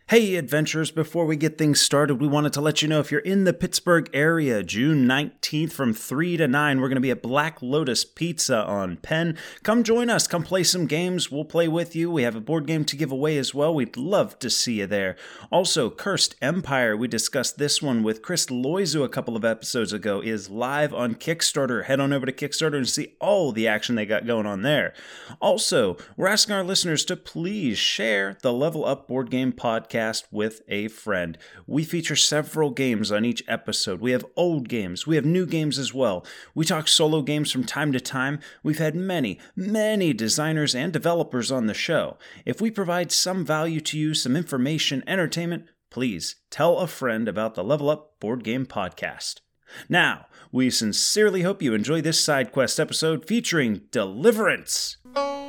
Hey adventurers, before we get things started, we wanted to let you know if you're in the Pittsburgh area, June 19th from 3 to 9, we're going to be at Black Lotus Pizza on Penn. Come join us, come play some games, we'll play with you. We have a board game to give away as well, we'd love to see you there. Also, Cursed Empire, we discussed this one with Chris Loizu a couple of episodes ago, is live on Kickstarter. Head on over to Kickstarter and see all the action they got going on there. Also, we're asking our listeners to please share the Level Up Board Game Podcast with a friend. We feature several games on each episode. We have old games. We have new games as well. We talk solo games from time to time. We've had many designers and developers on the show. If we provide some value to you, some information, entertainment, please tell a friend about the Level Up Board Game Podcast. Now, we sincerely hope you enjoy this side quest episode featuring Deliverance.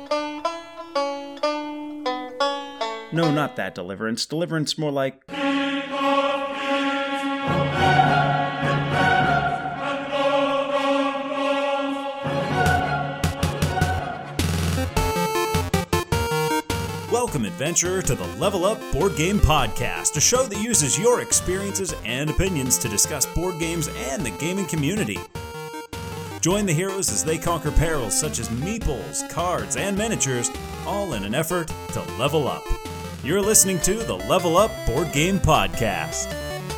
No, not that Deliverance. Deliverance more like... Welcome, adventurer, to the Level Up Board Game Podcast, a show that uses your experiences and opinions to discuss board games and the gaming community. Join the heroes as they conquer perils such as meeples, cards, and miniatures, all in an effort to level up. You're listening to the Level Up Board Game Podcast.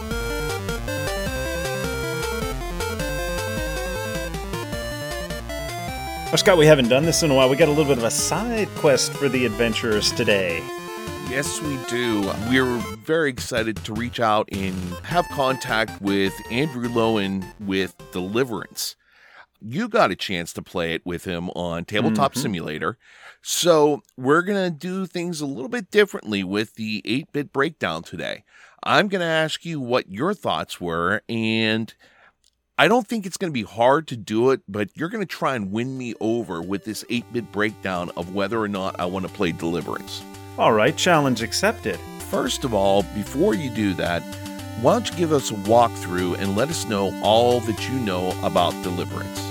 Well, Scott, we haven't done this in a while. We got a little bit of a side quest for the adventurers today. Yes, we do. We're very excited to reach out and have contact with Andrew Lowen with Deliverance. You got a chance to play it with him on Tabletop Simulator. So we're going to do things a little bit differently with the 8-bit breakdown today. I'm going to ask you what your thoughts were, and I don't think it's going to be hard to do it, but you're going to try and win me over with this 8-bit breakdown of whether or not I want to play Deliverance. All right, challenge accepted. First of all, before you do that, why don't you give us a walkthrough and let us know all that you know about Deliverance.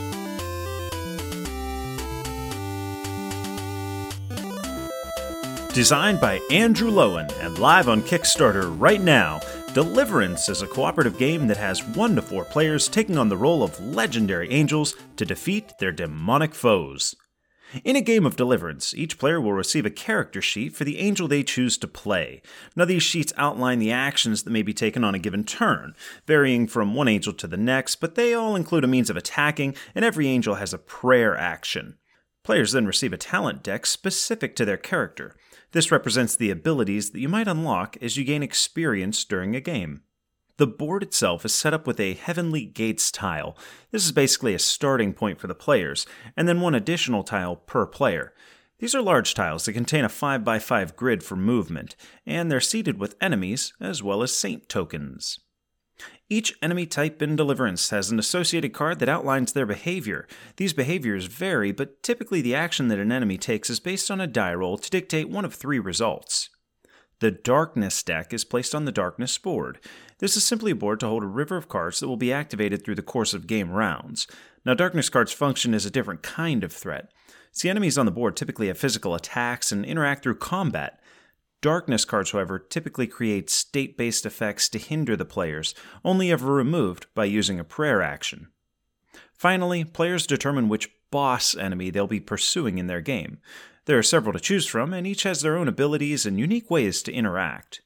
Designed by Andrew Lowen and live on Kickstarter right now, Deliverance is a cooperative game that has 1 to 4 players taking on the role of legendary angels to defeat their demonic foes. In a game of Deliverance, each player will receive a character sheet for the angel they choose to play. Now, these sheets outline the actions that may be taken on a given turn, varying from one angel to the next, but they all include a means of attacking, and every angel has a prayer action. Players then receive a talent deck specific to their character. This represents the abilities that you might unlock as you gain experience during a game. The board itself is set up with a Heavenly Gates tile. This is basically a starting point for the players, and then 1 additional tile per player. These are large tiles that contain a 5x5 grid for movement, and they're seeded with enemies as well as saint tokens. Each enemy type in Deliverance has an associated card that outlines their behavior. These behaviors vary, but typically the action that an enemy takes is based on a die roll to dictate one of 3 results. The Darkness deck is placed on the Darkness board. This is simply a board to hold a river of cards that will be activated through the course of game rounds. Now, Darkness cards function as a different kind of threat. See, enemies on the board typically have physical attacks and interact through combat. Darkness cards, however, typically create state-based effects to hinder the players, only ever removed by using a prayer action. Finally, players determine which boss enemy they'll be pursuing in their game. There are several to choose from, and each has their own abilities and unique ways to interact.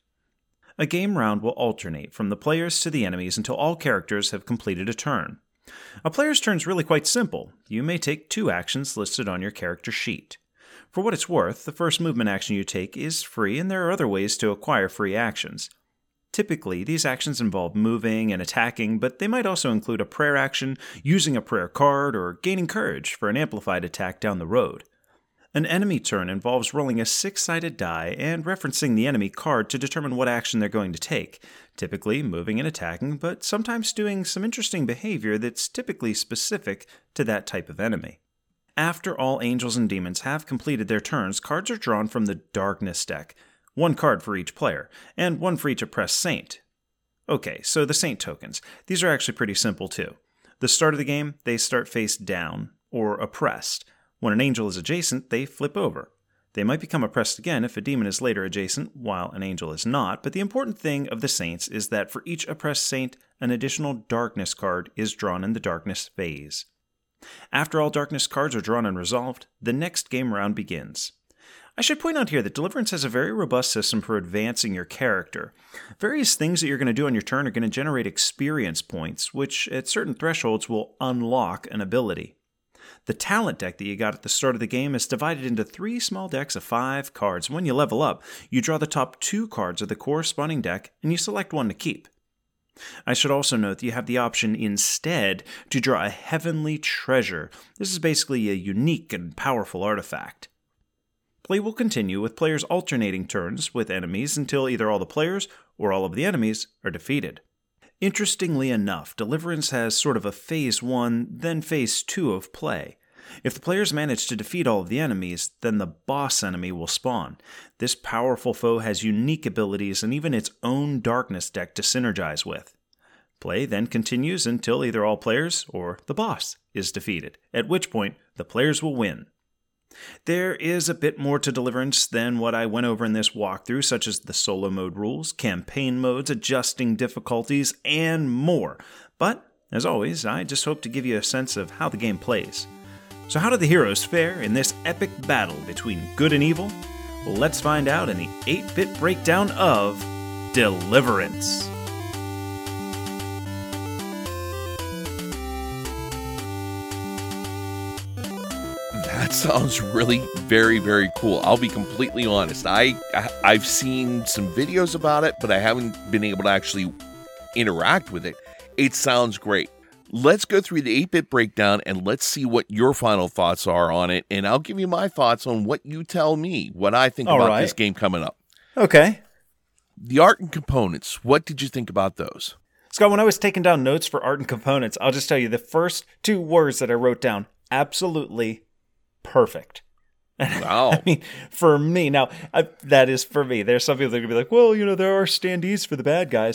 A game round will alternate from the players to the enemies until all characters have completed a turn. A player's turn is really quite simple. You may take 2 actions listed on your character sheet. For what it's worth, the first movement action you take is free, and there are other ways to acquire free actions. Typically, these actions involve moving and attacking, but they might also include a prayer action, using a prayer card, or gaining courage for an amplified attack down the road. An enemy turn involves rolling a 6-sided die and referencing the enemy card to determine what action they're going to take, typically moving and attacking, but sometimes doing some interesting behavior that's typically specific to that type of enemy. After all angels and demons have completed their turns, cards are drawn from the Darkness deck, 1 card for each player, and 1 for each oppressed saint. Okay, so the saint tokens. These are actually pretty simple too. The start of the game, they start face down, or oppressed. When an angel is adjacent, they flip over. They might become oppressed again if a demon is later adjacent, while an angel is not, but the important thing of the saints is that for each oppressed saint, an additional darkness card is drawn in the darkness phase. After all darkness cards are drawn and resolved, the next game round begins. I should point out here that Deliverance has a very robust system for advancing your character. Various things that you're going to do on your turn are going to generate experience points, which at certain thresholds will unlock an ability. The talent deck that you got at the start of the game is divided into 3 small decks of 5 cards. When you level up, you draw the top 2 cards of the corresponding deck, and you select one to keep. I should also note that you have the option instead to draw a Heavenly Treasure. This is basically a unique and powerful artifact. Play will continue with players alternating turns with enemies until either all the players or all of the enemies are defeated. Interestingly enough, Deliverance has sort of a Phase 1, then Phase 2 of play. If the players manage to defeat all of the enemies, then the boss enemy will spawn. This powerful foe has unique abilities and even its own darkness deck to synergize with. Play then continues until either all players or the boss is defeated, at which point the players will win. There is a bit more to Deliverance than what I went over in this walkthrough, such as the solo mode rules, campaign modes, adjusting difficulties, and more. But, as always, I just hope to give you a sense of how the game plays. So how did the heroes fare in this epic battle between good and evil? Well, let's find out in the 8-bit breakdown of Deliverance. That sounds really very, very cool. I'll be completely honest. I've seen some videos about it, but I haven't been able to actually interact with it. It sounds great. Let's go through the 8-bit breakdown and let's see what your final thoughts are on it. And I'll give you my thoughts on what you tell me, what I think about this game coming up. Okay. The art and components, what did you think about those? Scott, when I was taking down notes for art and components, I'll just tell you the first 2 words that I wrote down, absolutely perfect. Wow. I mean, for me, now, that is for me. There's some people that are going to be like, well, there are standees for the bad guys.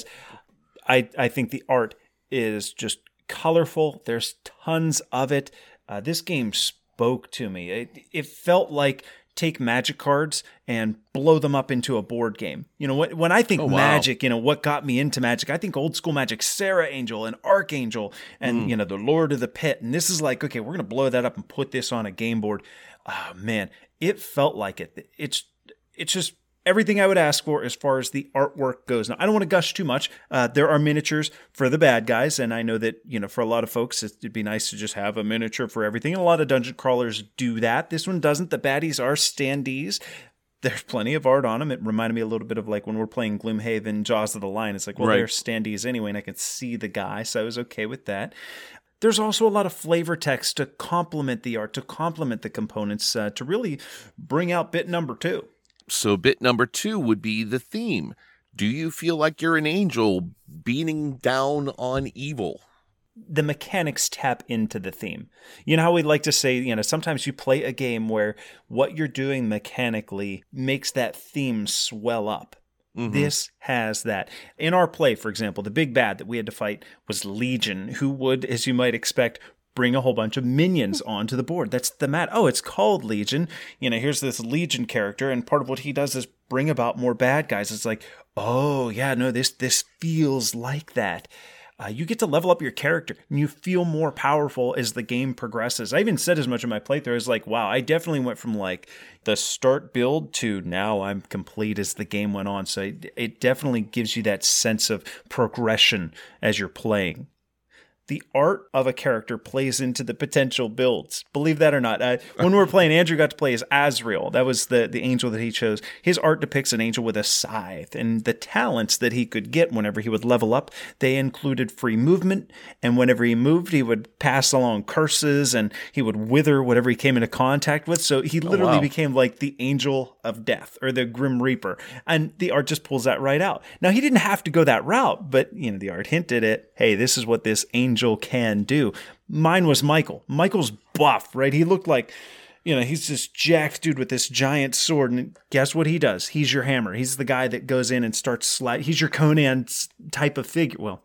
I think the art is just colorful. There's tons of it. This game spoke to me. It felt like take Magic cards and blow them up into a board game. When I think Magic, what got me into Magic, I think old school Magic, Sarah Angel and Archangel and, the Lord of the Pit. And this is like, okay, we're going to blow that up and put this on a game board. Oh, man, it felt like it. It's just everything I would ask for as far as the artwork goes. Now, I don't want to gush too much. There are miniatures for the bad guys, and I know that, for a lot of folks, it'd be nice to just have a miniature for everything. And a lot of dungeon crawlers do that. This one doesn't. The baddies are standees. There's plenty of art on them. It reminded me a little bit of like when we're playing Gloomhaven, Jaws of the Lion. It's like, well, they're standees anyway, and I can see the guy, so I was okay with that. There's also a lot of flavor text to complement the art, to complement the components, to really bring out bit number 2. So bit number 2 would be the theme. Do you feel like you're an angel beating down on evil? The mechanics tap into the theme. You know how we like to say, sometimes you play a game where what you're doing mechanically makes that theme swell up. Mm-hmm. This has that. In our play, for example, the big bad that we had to fight was Legion, who would, as you might expect, bring a whole bunch of minions onto the board. That's the mat. Oh, it's called Legion. Here's this Legion character, and part of what he does is bring about more bad guys. It's like, oh, yeah, no, this feels like that. You get to level up your character, and you feel more powerful as the game progresses. I even said as much in my playthrough as like, wow, I definitely went from like the start build to now I'm complete as the game went on. So it definitely gives you that sense of progression as you're playing. The art of a character plays into the potential builds. Believe that or not. When we were playing, Andrew got to play as Azrael. That was the angel that he chose. His art depicts an angel with a scythe, and the talents that he could get whenever he would level up, they included free movement, and whenever he moved, he would pass along curses, and he would wither whatever he came into contact with. So he literally became like the angel of death, or the Grim Reaper, and the art just pulls that right out. Now, he didn't have to go that route, but the art hinted at, hey, this is what this angel can do. Mine was Michael. Michael's buff, right? He looked like, he's this jacked dude with this giant sword, and guess what he does? He's your hammer. He's the guy that goes in and starts he's your Conan type of figure. Well,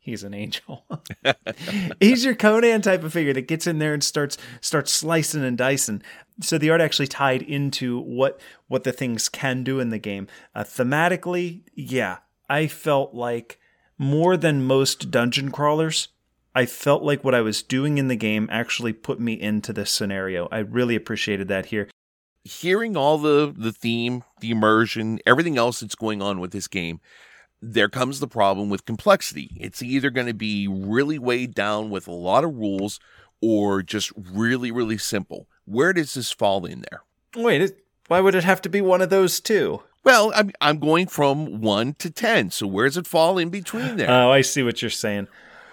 He's an angel. He's your Conan type of figure that gets in there and starts slicing and dicing. So the art actually tied into what the things can do in the game. Thematically, yeah, I felt like more than most dungeon crawlers, I felt like what I was doing in the game actually put me into this scenario. I really appreciated that here. Hearing all the theme, the immersion, everything else that's going on with this game, there comes the problem with complexity. It's either going to be really weighed down with a lot of rules or just really, really simple. Where does this fall in there? Wait, why would it have to be one of those two? Well, I'm going from 1 to 10, so where does it fall in between there? Oh, I see what you're saying.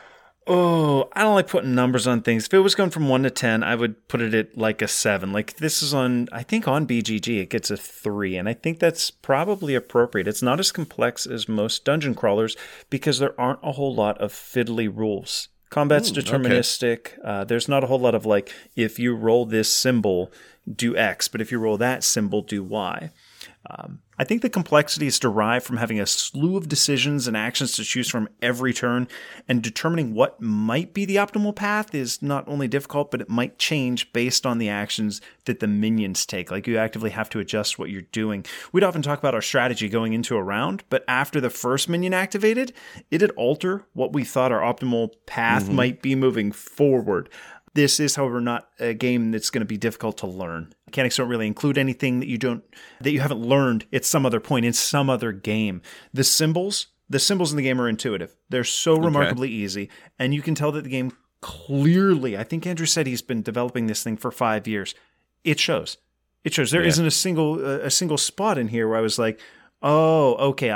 Oh, I don't like putting numbers on things. If it was going from 1 to 10, I would put it at like a 7. Like this is I think on BGG, it gets a 3. And I think that's probably appropriate. It's not as complex as most dungeon crawlers because there aren't a whole lot of fiddly rules. Combat's deterministic. Okay. There's not a whole lot of like, if you roll this symbol, do X, but if you roll that symbol, do Y. I think the complexity is derived from having a slew of decisions and actions to choose from every turn, and determining what might be the optimal path is not only difficult, but it might change based on the actions that the minions take. Like you actively have to adjust what you're doing. We'd often talk about our strategy going into a round, but after the first minion activated, it'd alter what we thought our optimal path might be moving forward. This is, however, not a game that's going to be difficult to learn. Mechanics don't really include anything that you haven't learned at some other point in some other game. The symbols in the game are intuitive. They're so remarkably easy, and you can tell that the game clearly, I think Andrew said he's been developing this thing for 5 years. It shows. There isn't a single spot in here where I was like, oh, okay,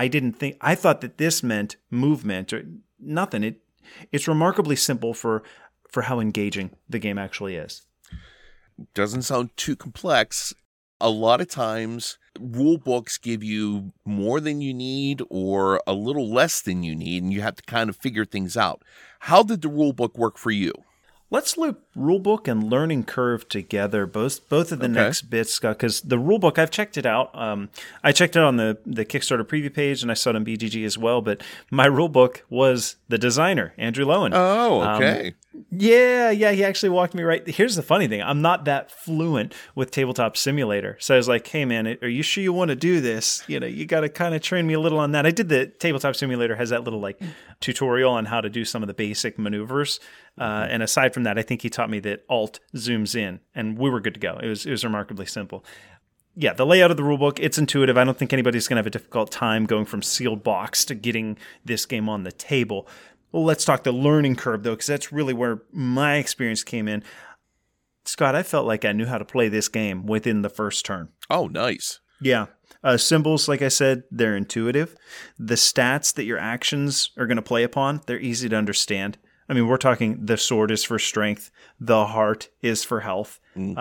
I thought that this meant movement or nothing. It's remarkably simple for how engaging the game actually is. Doesn't sound too complex. A lot of times, rule books give you more than you need or a little less than you need, and you have to kind of figure things out. How did the rule book work for you? Let's loop rulebook and learning curve together, both of the next bits, Scott, because the rulebook, I've checked it out. I checked it on the Kickstarter preview page, and I saw it on BGG as well, but my rulebook was the designer, Andrew Lowen. Oh, okay. Yeah, he actually walked me right. Here's the funny thing. I'm not that fluent with Tabletop Simulator. So I was like, hey, man, are you sure you want to do this? You got to kind of train me a little on that. I did the Tabletop Simulator has that little like tutorial on how to do some of the basic maneuvers. And aside from that, I think he taught me that Alt zooms in, and we were good to go. It was remarkably simple. Yeah, the layout of the rulebook, it's intuitive. I don't think anybody's going to have a difficult time going from sealed box to getting this game on the table. Well, let's talk the learning curve, though, because that's really where my experience came in. Scott, I felt like I knew how to play this game within the first turn. Oh, nice. Yeah. Symbols, like I said, they're intuitive. The stats that your actions are going to play upon, they're easy to understand. I mean, we're talking the sword is for strength, the heart is for health.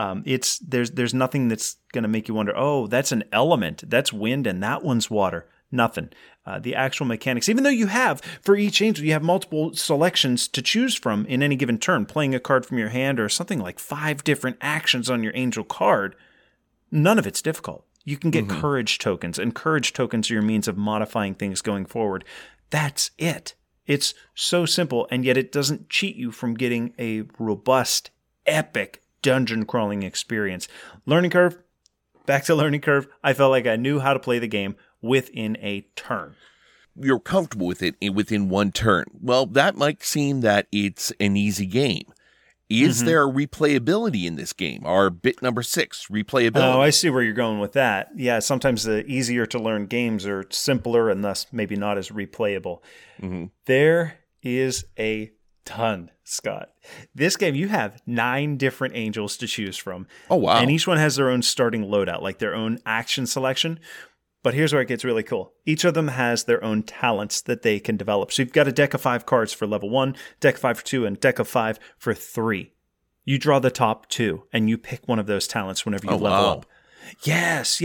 There's nothing that's going to make you wonder, oh, that's an element, that's wind, and that one's water. Nothing. The actual mechanics, even though you have, for each angel, you have multiple selections to choose from in any given turn, playing a card from your hand or something like 5 different actions on your angel card, none of it's difficult. You can get courage tokens, and courage tokens are your means of modifying things going forward. That's it. It's so simple, and yet it doesn't cheat you from getting a robust, epic dungeon crawling experience. Learning curve, back to learning curve, I felt like I knew how to play the game within a turn. You're comfortable with it within one turn. Well, that might seem that it's an easy game. Is there replayability in this game? Our bit number 6, replayability. Oh, I see where you're going with that. Yeah, sometimes the easier to learn games are simpler and thus maybe not as replayable. There is a ton, Scott. This game, you have 9 different angels to choose from. Oh, wow. And each one has their own starting loadout, like their own action selection. But here's where it gets really cool. Each of them has their own talents that they can develop. So you've got a deck of 5 cards for level 1, deck of 5 for 2, and deck of 5 for 3. You draw the top 2, and you pick one of those talents whenever you level up. Yes.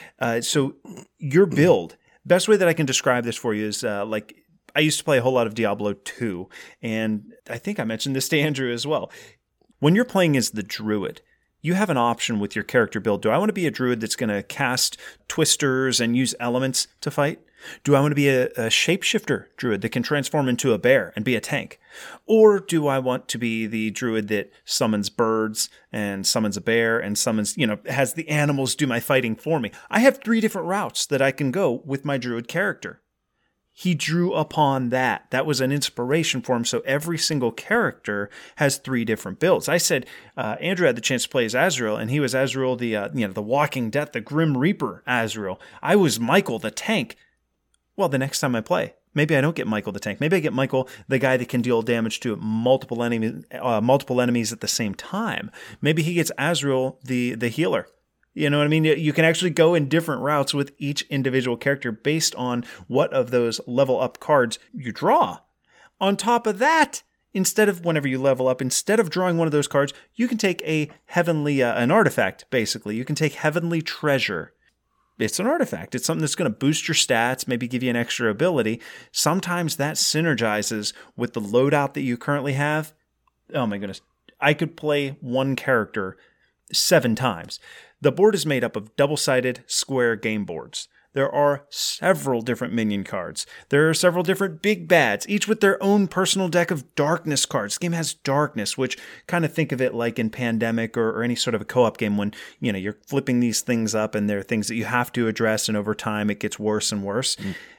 So your build, best way that I can describe this for you is like I used to play a whole lot of Diablo 2, and I think I mentioned this to Andrew as well. When you're playing as the druid, you have an option with your character build. Do I want to be a druid that's going to cast twisters and use elements to fight? Do I want to be a shapeshifter druid that can transform into a bear and be a tank? Or do I want to be the druid that summons birds and summons a bear and summons, has the animals do my fighting for me? I have 3 different routes that I can go with my druid character. He drew upon that. That was an inspiration for him. So every single character has 3 different builds. I said Andrew had the chance to play as Azrael, and he was Azrael, the Walking Death, the Grim Reaper Azrael. I was Michael, the tank. Well, the next time I play, maybe I don't get Michael the tank. Maybe I get Michael, the guy that can deal damage to multiple enemies at the same time. Maybe he gets Azrael, the healer. You know what I mean? You can actually go in different routes with each individual character based on what of those level up cards you draw. On top of that, whenever you level up, instead of drawing one of those cards, you can take a heavenly, an artifact, basically. You can take Heavenly Treasure. It's an artifact. It's something that's going to boost your stats, maybe give you an extra ability. Sometimes that synergizes with the loadout that you currently have. Oh my goodness. I could play one character 7 times. The board is made up of double-sided square game boards. There are several different minion cards. There are several different big bads, each with their own personal deck of darkness cards. This game has darkness, which kind of think of it like in Pandemic or any sort of a co-op game when, you're flipping these things up and there are things that you have to address, and over time it gets worse and worse.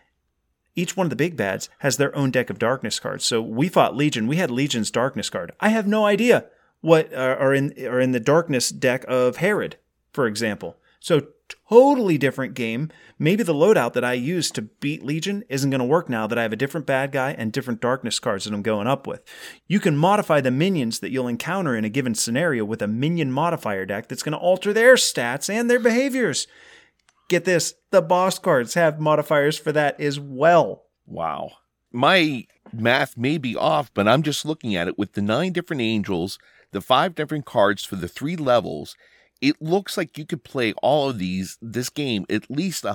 Each one of the big bads has their own deck of darkness cards. So we fought Legion. We had Legion's darkness card. I have no idea what are in the darkness deck of Herod, for example. So totally different game. Maybe the loadout that I use to beat Legion isn't going to work now that I have a different bad guy and different darkness cards that I'm going up with. You can modify the minions that you'll encounter in a given scenario with a minion modifier deck that's going to alter their stats and their behaviors. Get this, the boss cards have modifiers for that as well. Wow. My math may be off, but I'm just looking at it with the 9 different angels, the 5 different cards for the 3 levels. It looks like you could play all of this game at least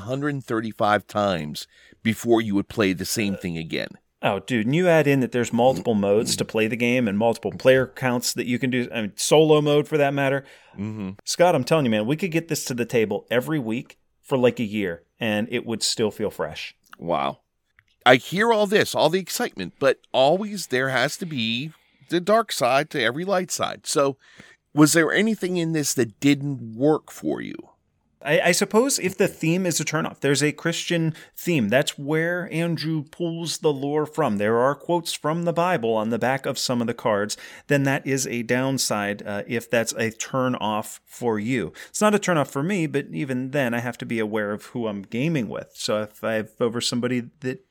135 times before you would play the same thing again. Oh, dude, and you add in that there's multiple modes to play the game and multiple player counts that you can do. I mean, solo mode for that matter. Mm-hmm. Scott, I'm telling you, man, we could get this to the table every week for like a year, and it would still feel fresh. Wow. I hear all this, all the excitement, but always there has to be the dark side to every light side. So was there anything in this that didn't work for you? I suppose if the theme is a turnoff, there's a Christian theme. That's where Andrew pulls the lore from. There are quotes from the Bible on the back of some of the cards. Then that is a downside if that's a turnoff for you. It's not a turnoff for me, but even then I have to be aware of who I'm gaming with. So if I have over somebody that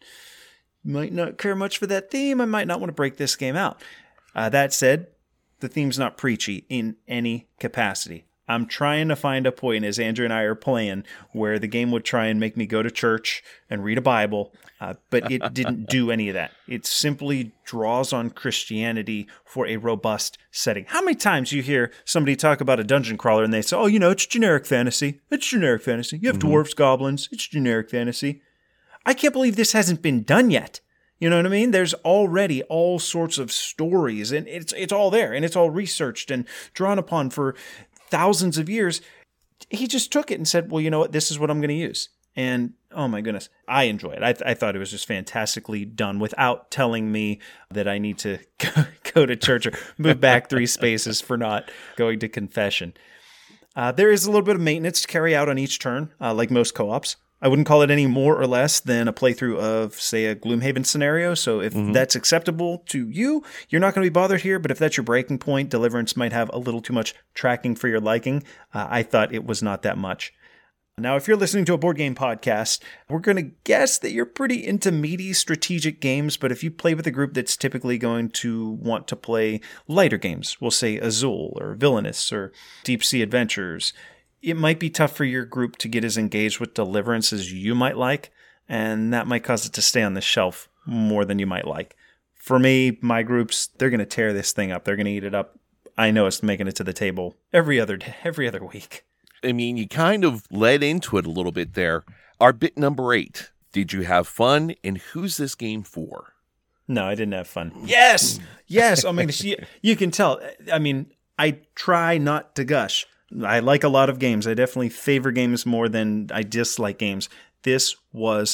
might not care much for that theme, I might not want to break this game out. That said, the theme's not preachy in any capacity. I'm trying to find a point, as Andrew and I are playing, where the game would try and make me go to church and read a Bible, but it didn't do any of that. It simply draws on Christianity for a robust setting. How many times you hear somebody talk about a dungeon crawler and they say, it's generic fantasy. It's generic fantasy. You have dwarves, goblins. It's generic fantasy. I can't believe this hasn't been done yet. You know what I mean? There's already all sorts of stories, and it's all there, and it's all researched and drawn upon for thousands of years. He just took it and said, well, you know what? This is what I'm going to use. And oh my goodness, I enjoy it. I thought it was just fantastically done without telling me that I need to go to church or move back 3 spaces for not going to confession. There is a little bit of maintenance to carry out on each turn, like most co-ops. I wouldn't call it any more or less than a playthrough of, say, a Gloomhaven scenario. So if that's acceptable to you, you're not going to be bothered here. But if that's your breaking point, Deliverance might have a little too much tracking for your liking. I thought it was not that much. Now, if you're listening to a board game podcast, we're going to guess that you're pretty into meaty strategic games. But if you play with a group that's typically going to want to play lighter games, we'll say Azul or Villainous or Deep Sea Adventures, it might be tough for your group to get as engaged with Deliverance as you might like, and that might cause it to stay on the shelf more than you might like. For me, my groups, they're going to tear this thing up. They're going to eat it up. I know it's making it to the table every other week. I mean, you kind of led into it a little bit there. Our bit number 8. Did you have fun, and who's this game for? No, I didn't have fun. Yes! Oh my gosh, you can tell. I mean, I try not to gush. I like a lot of games. I definitely favor games more than I dislike games. This was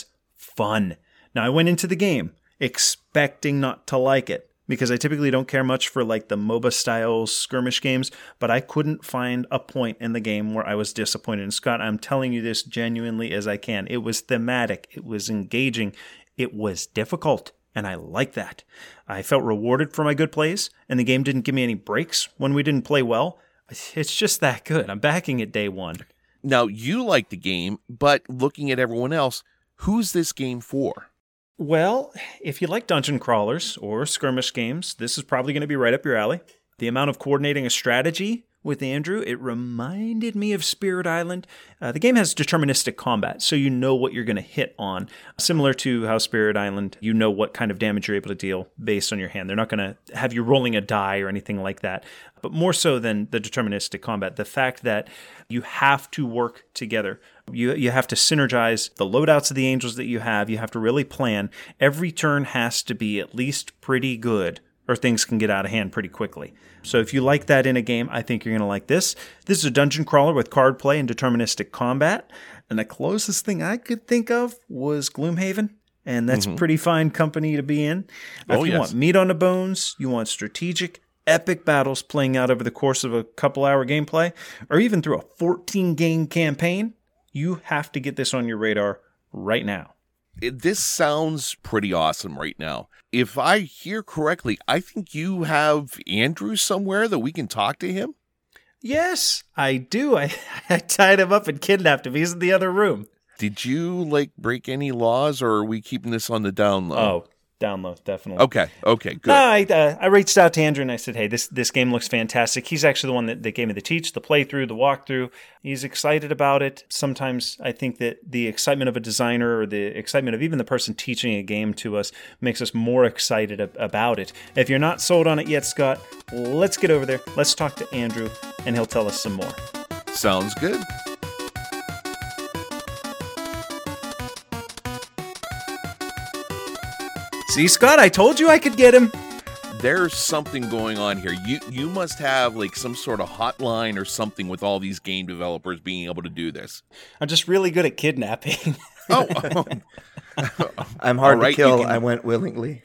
fun. Now, I went into the game expecting not to like it, because I typically don't care much for like the MOBA style skirmish games, but I couldn't find a point in the game where I was disappointed. And Scott, I'm telling you this genuinely as I can. It was thematic. It was engaging. It was difficult. And I like that. I felt rewarded for my good plays, and the game didn't give me any breaks when we didn't play well. It's just that good. I'm backing it day one. Now, you like the game, but looking at everyone else, who's this game for? Well, if you like dungeon crawlers or skirmish games, this is probably going to be right up your alley. The amount of coordinating a strategy with Andrew, it reminded me of Spirit Island. The game has deterministic combat, so you know what you're going to hit on. Similar to how Spirit Island, you know what kind of damage you're able to deal based on your hand. They're not going to have you rolling a die or anything like that. But more so than the deterministic combat, the fact that you have to work together. You have to synergize the loadouts of the angels that you have. You have to really plan. Every turn has to be at least pretty good, or things can get out of hand pretty quickly. So if you like that in a game, I think you're going to like this. This is a dungeon crawler with card play and deterministic combat. And the closest thing I could think of was Gloomhaven. And that's pretty fine company to be in. If you want meat on the bones, you want strategic, epic battles playing out over the course of a couple-hour gameplay, or even through a 14-game campaign, you have to get this on your radar right now. This sounds pretty awesome right now. If I hear correctly, I think you have Andrew somewhere that we can talk to him? Yes, I do. I tied him up and kidnapped him. He's in the other room. Did you, break any laws, or are we keeping this on the down low? Oh, down low, definitely. Okay, good. No, I reached out to Andrew and I said, hey, this game looks fantastic. He's actually the one that gave me the teach, the playthrough, the walkthrough. He's excited about it. Sometimes I think that the excitement of a designer or the excitement of even the person teaching a game to us makes us more excited about it. If you're not sold on it yet, Scott, let's get over there. Let's talk to Andrew and he'll tell us some more. Sounds good. See, Scott, I told you I could get him. There's something going on here. You must have some sort of hotline or something with all these game developers being able to do this. I'm just really good at kidnapping. Oh. I'm hard to kill. I went willingly.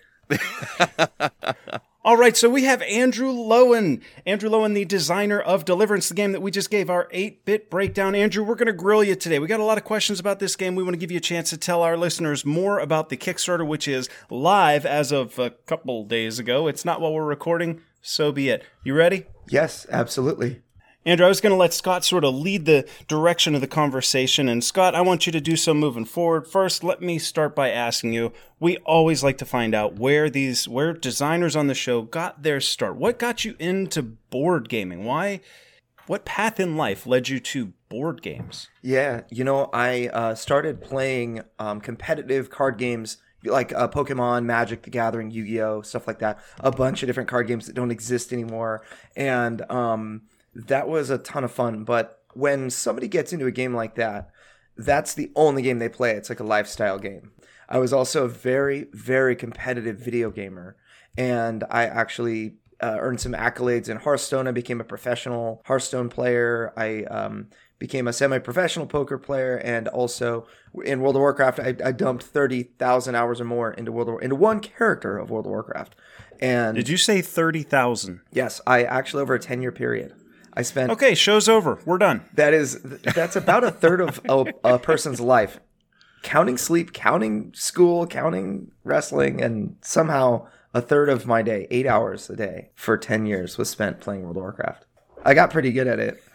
All right, so we have Andrew Lowen. Andrew Lowen, the designer of Deliverance, the game that we just gave our 8-bit breakdown. Andrew, we're going to grill you today. We got a lot of questions about this game. We want to give you a chance to tell our listeners more about the Kickstarter, which is live as of a couple days ago. It's not while we're recording, so be it. You ready? Yes, absolutely. Andrew, I was going to let Scott sort of lead the direction of the conversation. And Scott, I want you to do so moving forward. First, let me start by asking you, we always like to find out where designers on the show got their start. What got you into board gaming? What path in life led you to board games? Yeah, I started playing competitive card games like Pokemon, Magic the Gathering, Yu-Gi-Oh!, stuff like that. A bunch of different card games that don't exist anymore. And that was a ton of fun, but when somebody gets into a game like that, that's the only game they play. It's like a lifestyle game. I was also a very, very competitive video gamer, and I actually earned some accolades in Hearthstone. I became a professional Hearthstone player. I became a semi-professional poker player, and also in World of Warcraft, I dumped 30,000 hours or more into one character of World of Warcraft. And did you say 30,000? Yes, I actually over a 10-year period. I spent. Okay, show's over. We're done. That's about a third of a person's life, counting sleep, counting school, counting wrestling, and somehow a third of my day, 8 hours a day for 10 years, was spent playing World of Warcraft. I got pretty good at it.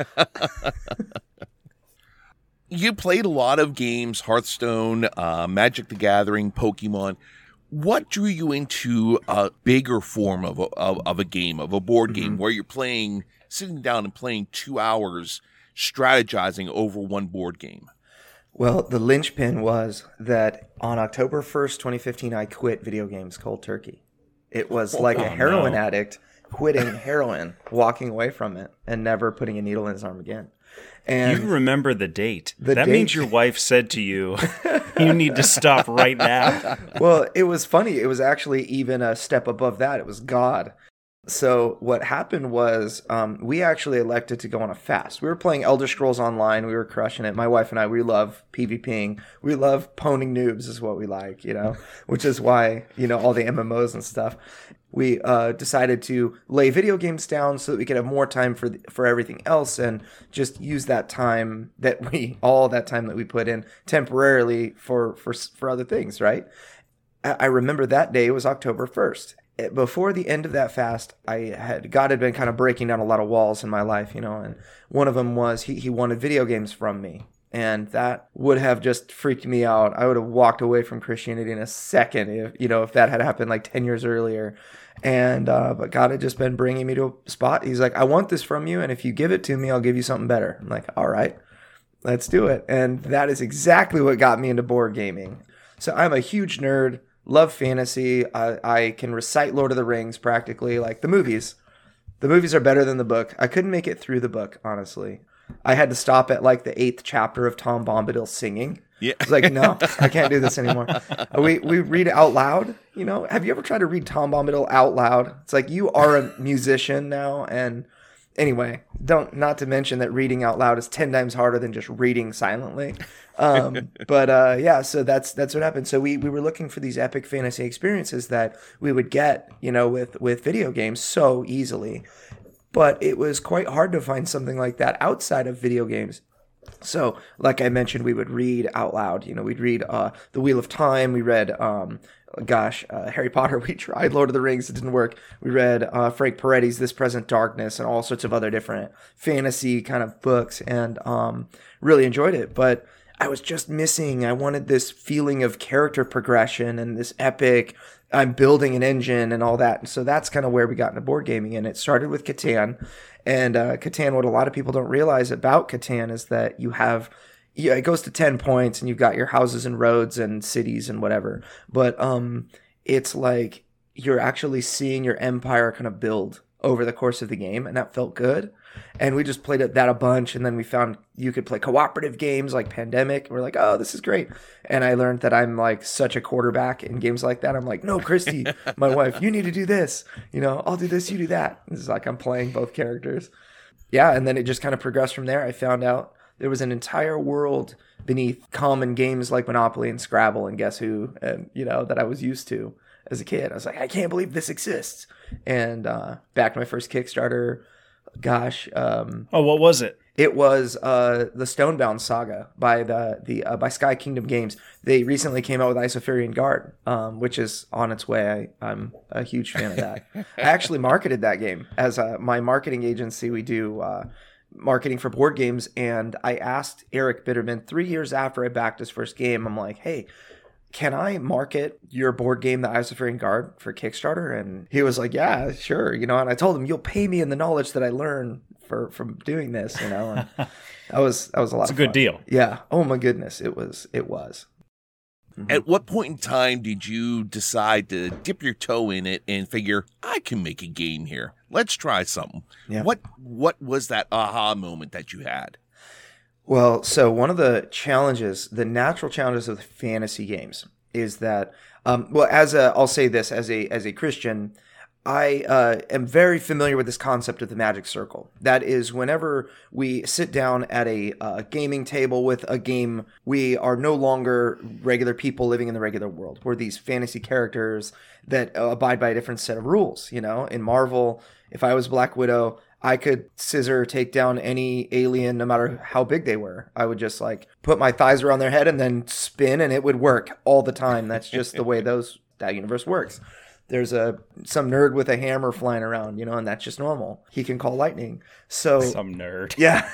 You played a lot of games, Hearthstone, Magic the Gathering, Pokemon. What drew you into a bigger form of a game, of a board game, where you're sitting down and playing 2 hours, strategizing over one board game? Well, the linchpin was that on October 1st, 2015, I quit video games cold turkey. It was like a heroin addict quitting heroin, walking away from it, and never putting a needle in his arm again. And you remember the date. That means your wife said to you, you need to stop right now. Well, it was funny. It was actually even a step above that. It was God. So what happened was we actually elected to go on a fast. We were playing Elder Scrolls Online. We were crushing it. My wife and I, we love PvPing. We love poning noobs is what we like, which is why, all the MMOs and stuff. We decided to lay video games down so that we could have more time for everything else and just use that time all that time that we put in temporarily for other things, right? I remember that day, it was October 1st. Before the end of that fast, God had been kind of breaking down a lot of walls in my life, and one of them was he wanted video games from me. And that would have just freaked me out. I would have walked away from Christianity in a second if that had happened like 10 years earlier. And but God had just been bringing me to a spot. He's like, I want this from you, and if you give it to me, I'll give you something better. I'm like, all right, let's do it. And that is exactly what got me into board gaming. So I'm a huge nerd. Love fantasy. I can recite Lord of the Rings practically, like the movies. The movies are better than the book. I couldn't make it through the book, honestly. I had to stop at like the 8th chapter of Tom Bombadil singing. Yeah. I was like, no, I can't do this anymore. We read it out loud. Have you ever tried to read Tom Bombadil out loud? It's like you are a musician now. And anyway, not to mention that reading out loud is 10 times harder than just reading silently. Yeah, so that's what happened. So we were looking for these epic fantasy experiences that we would get, with video games so easily. But it was quite hard to find something like that outside of video games. So, like I mentioned, we would read out loud. We'd read The Wheel of Time. We read, Harry Potter. We tried Lord of the Rings. It didn't work. We read Frank Peretti's This Present Darkness and all sorts of other different fantasy kind of books and really enjoyed it. But I was just missing. I wanted this feeling of character progression and this epic, I'm building an engine and all that. And so that's kind of where we got into board gaming. And it started with Catan. And Catan, what a lot of people don't realize about Catan is that it goes to 10 points and you've got your houses and roads and cities and whatever. But it's like you're actually seeing your empire kind of build over the course of the game. And that felt good. And we just played that a bunch. And then we found you could play cooperative games like Pandemic. We're like, oh, this is great. And I learned that I'm like such a quarterback in games like that. I'm like, no, Christy, my wife, you need to do this. I'll do this, you do that. It's like I'm playing both characters. Yeah. And then it just kind of progressed from there. I found out there was an entire world beneath common games like Monopoly and Scrabble and Guess Who, and, that I was used to as a kid. I was like, I can't believe this exists. And backed my first Kickstarter. Gosh. What was it? It was the Stonebound Saga by by Sky Kingdom Games. They recently came out with Isofarian Guard, which is on its way. I'm a huge fan of that. I actually marketed that game as my marketing agency. We do marketing for board games, and I asked Eric Bitterman 3 years after I backed his first game. I'm like, hey, can I market your board game, the Isofarian Guard, for Kickstarter? And he was like, yeah, sure. And I told him, you'll pay me in the knowledge that I learn from doing this, And that was a lot of fun. It's a good deal. Yeah. Oh my goodness. It was. Mm-hmm. At what point in time did you decide to dip your toe in it and figure, I can make a game here. Let's try something. Yeah. What was that aha moment that you had? Well, so one of the natural challenges of fantasy games is that, I'll say this as a Christian, I am very familiar with this concept of the magic circle. That is, whenever we sit down at a gaming table with a game, we are no longer regular people living in the regular world. We're these fantasy characters that abide by a different set of rules. In Marvel, if I was Black Widow, I could take down any alien, no matter how big they were. I would just put my thighs around their head and then spin, and it would work all the time. That's just the way that universe works. There's some nerd with a hammer flying around, and that's just normal. He can call lightning. So some nerd. Yeah.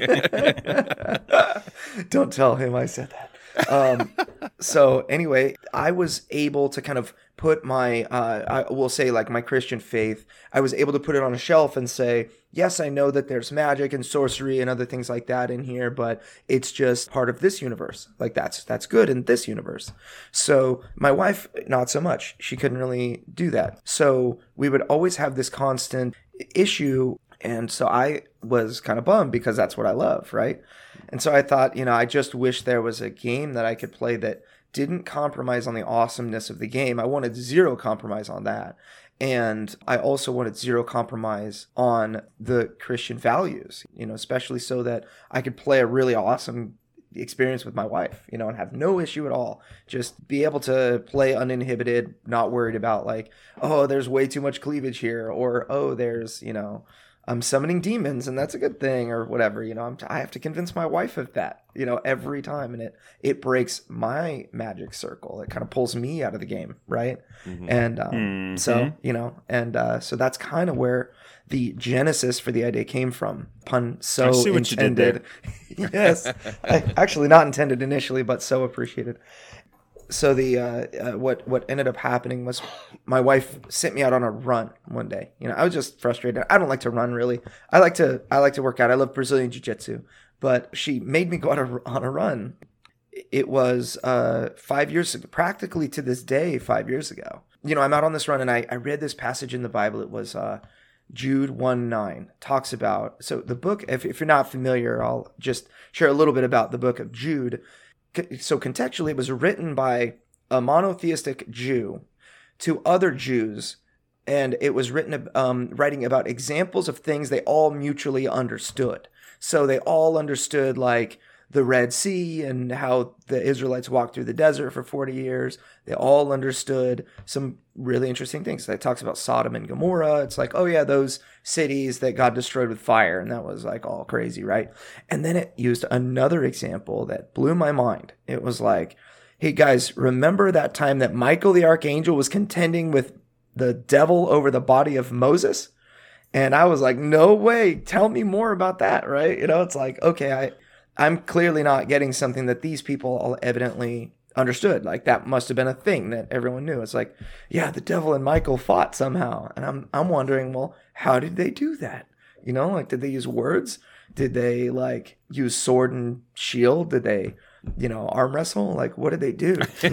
Don't tell him I said that. So anyway, I was able to kind of put my, I will say my Christian faith, I was able to put it on a shelf and say, yes, I know that there's magic and sorcery and other things like that in here, but it's just part of this universe. That's good in this universe. So my wife, not so much. She couldn't really do that. So we would always have this constant issue. And so I was kind of bummed because that's what I love, right? And so I thought, I just wish there was a game that I could play that didn't compromise on the awesomeness of the game. I wanted zero compromise on that. And I also wanted zero compromise on the Christian values, especially so that I could play a really awesome experience with my wife, and have no issue at all. Just be able to play uninhibited, not worried about like, oh, there's way too much cleavage here, or, oh, there's, I'm summoning demons and that's a good thing, or whatever, I have to convince my wife of that, every time. And it breaks my magic circle. It kind of pulls me out of the game. Right. Mm-hmm. And so that's kind of where the genesis for the idea came from. Pun so I see what intended. You did there. Yes. Actually not intended initially, but so appreciated. So the what ended up happening was my wife sent me out on a run one day. I was just frustrated. I don't like to run really. I like to work out. I love Brazilian Jiu-Jitsu, but she made me go out on a run. It was 5 years ago, practically to this day, 5 years ago. I'm out on this run and I read this passage in the Bible. It was Jude 1:9 talks about. So the book, if you're not familiar, I'll just share a little bit about the book of Jude. So contextually, it was written by a monotheistic Jew to other Jews, and it was written writing about examples of things they all mutually understood. So they all understood like the Red Sea and how the Israelites walked through the desert for 40 years. They all understood some really interesting things. It talks about Sodom and Gomorrah. It's like, oh yeah, those cities that God destroyed with fire. And that was like all crazy, right? And then it used another example that blew my mind. It was like, hey guys, remember that time that Michael the archangel was contending with the devil over the body of Moses? And I was like, no way, tell me more about that, right? It's like, okay, I'm clearly not getting something that these people all evidently understood. Like that must have been a thing that everyone knew. It's like, yeah, the devil and Michael fought somehow. And I'm wondering, well, how did they do that? Like, did they use words? Did they like use sword and shield? Did they, arm wrestle? Like, what did they do?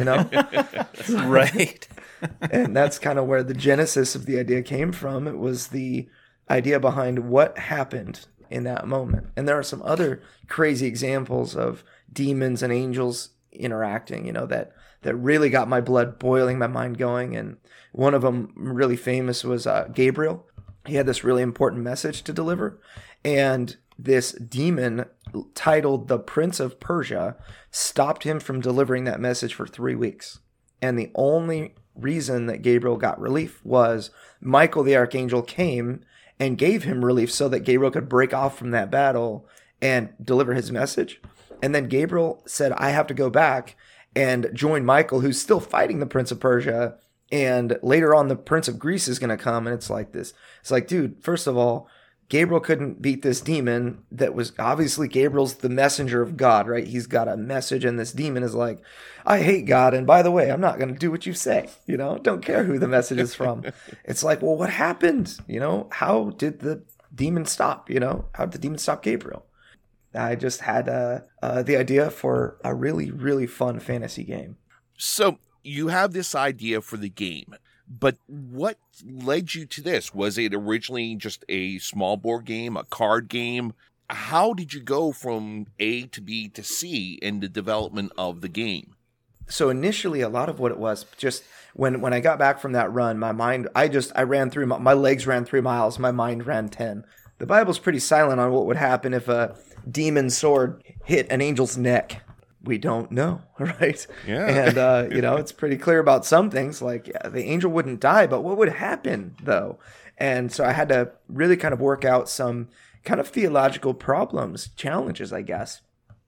Right. And that's kind of where the genesis of the idea came from. It was the idea behind what happened in that moment. And there are some other crazy examples of demons and angels interacting, that really got my blood boiling, my mind going. And one of them really famous was Gabriel. He had this really important message to deliver. And this demon titled the Prince of Persia stopped him from delivering that message for 3 weeks. And the only reason that Gabriel got relief was Michael the archangel came and gave him relief so that Gabriel could break off from that battle and deliver his message. And then Gabriel said, I have to go back and join Michael, who's still fighting the Prince of Persia. And later on, the Prince of Greece is going to come. And it's like this. It's like, dude, first of all, Gabriel couldn't beat this demon that was obviously Gabriel's the messenger of God, right? He's got a message, and this demon is like, I hate God. And by the way, I'm not going to do what you say, don't care who the message is from. It's like, well, what happened? How did the demon stop? How did the demon stop Gabriel? I just had the idea for a really, really fun fantasy game. So you have this idea for the game. But what led you to this? Was it originally just a small board game, a card game? How did you go from A to B to C in the development of the game? So initially, a lot of what it was, just when I got back from that run, my mind, I ran through, my legs ran 3 miles, my mind ran 10. The Bible's pretty silent on what would happen if a demon sword hit an angel's neck. We don't know, right? Yeah. And, it's pretty clear about some things, like the angel wouldn't die, but what would happen, though? And so I had to really kind of work out some kind of theological problems, challenges, I guess.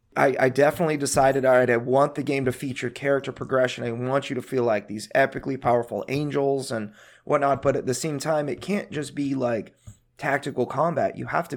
I definitely decided, all right, I want the game to feature character progression. I want you to feel like these epically powerful angels and whatnot, but at the same time, it can't just be like tactical combat.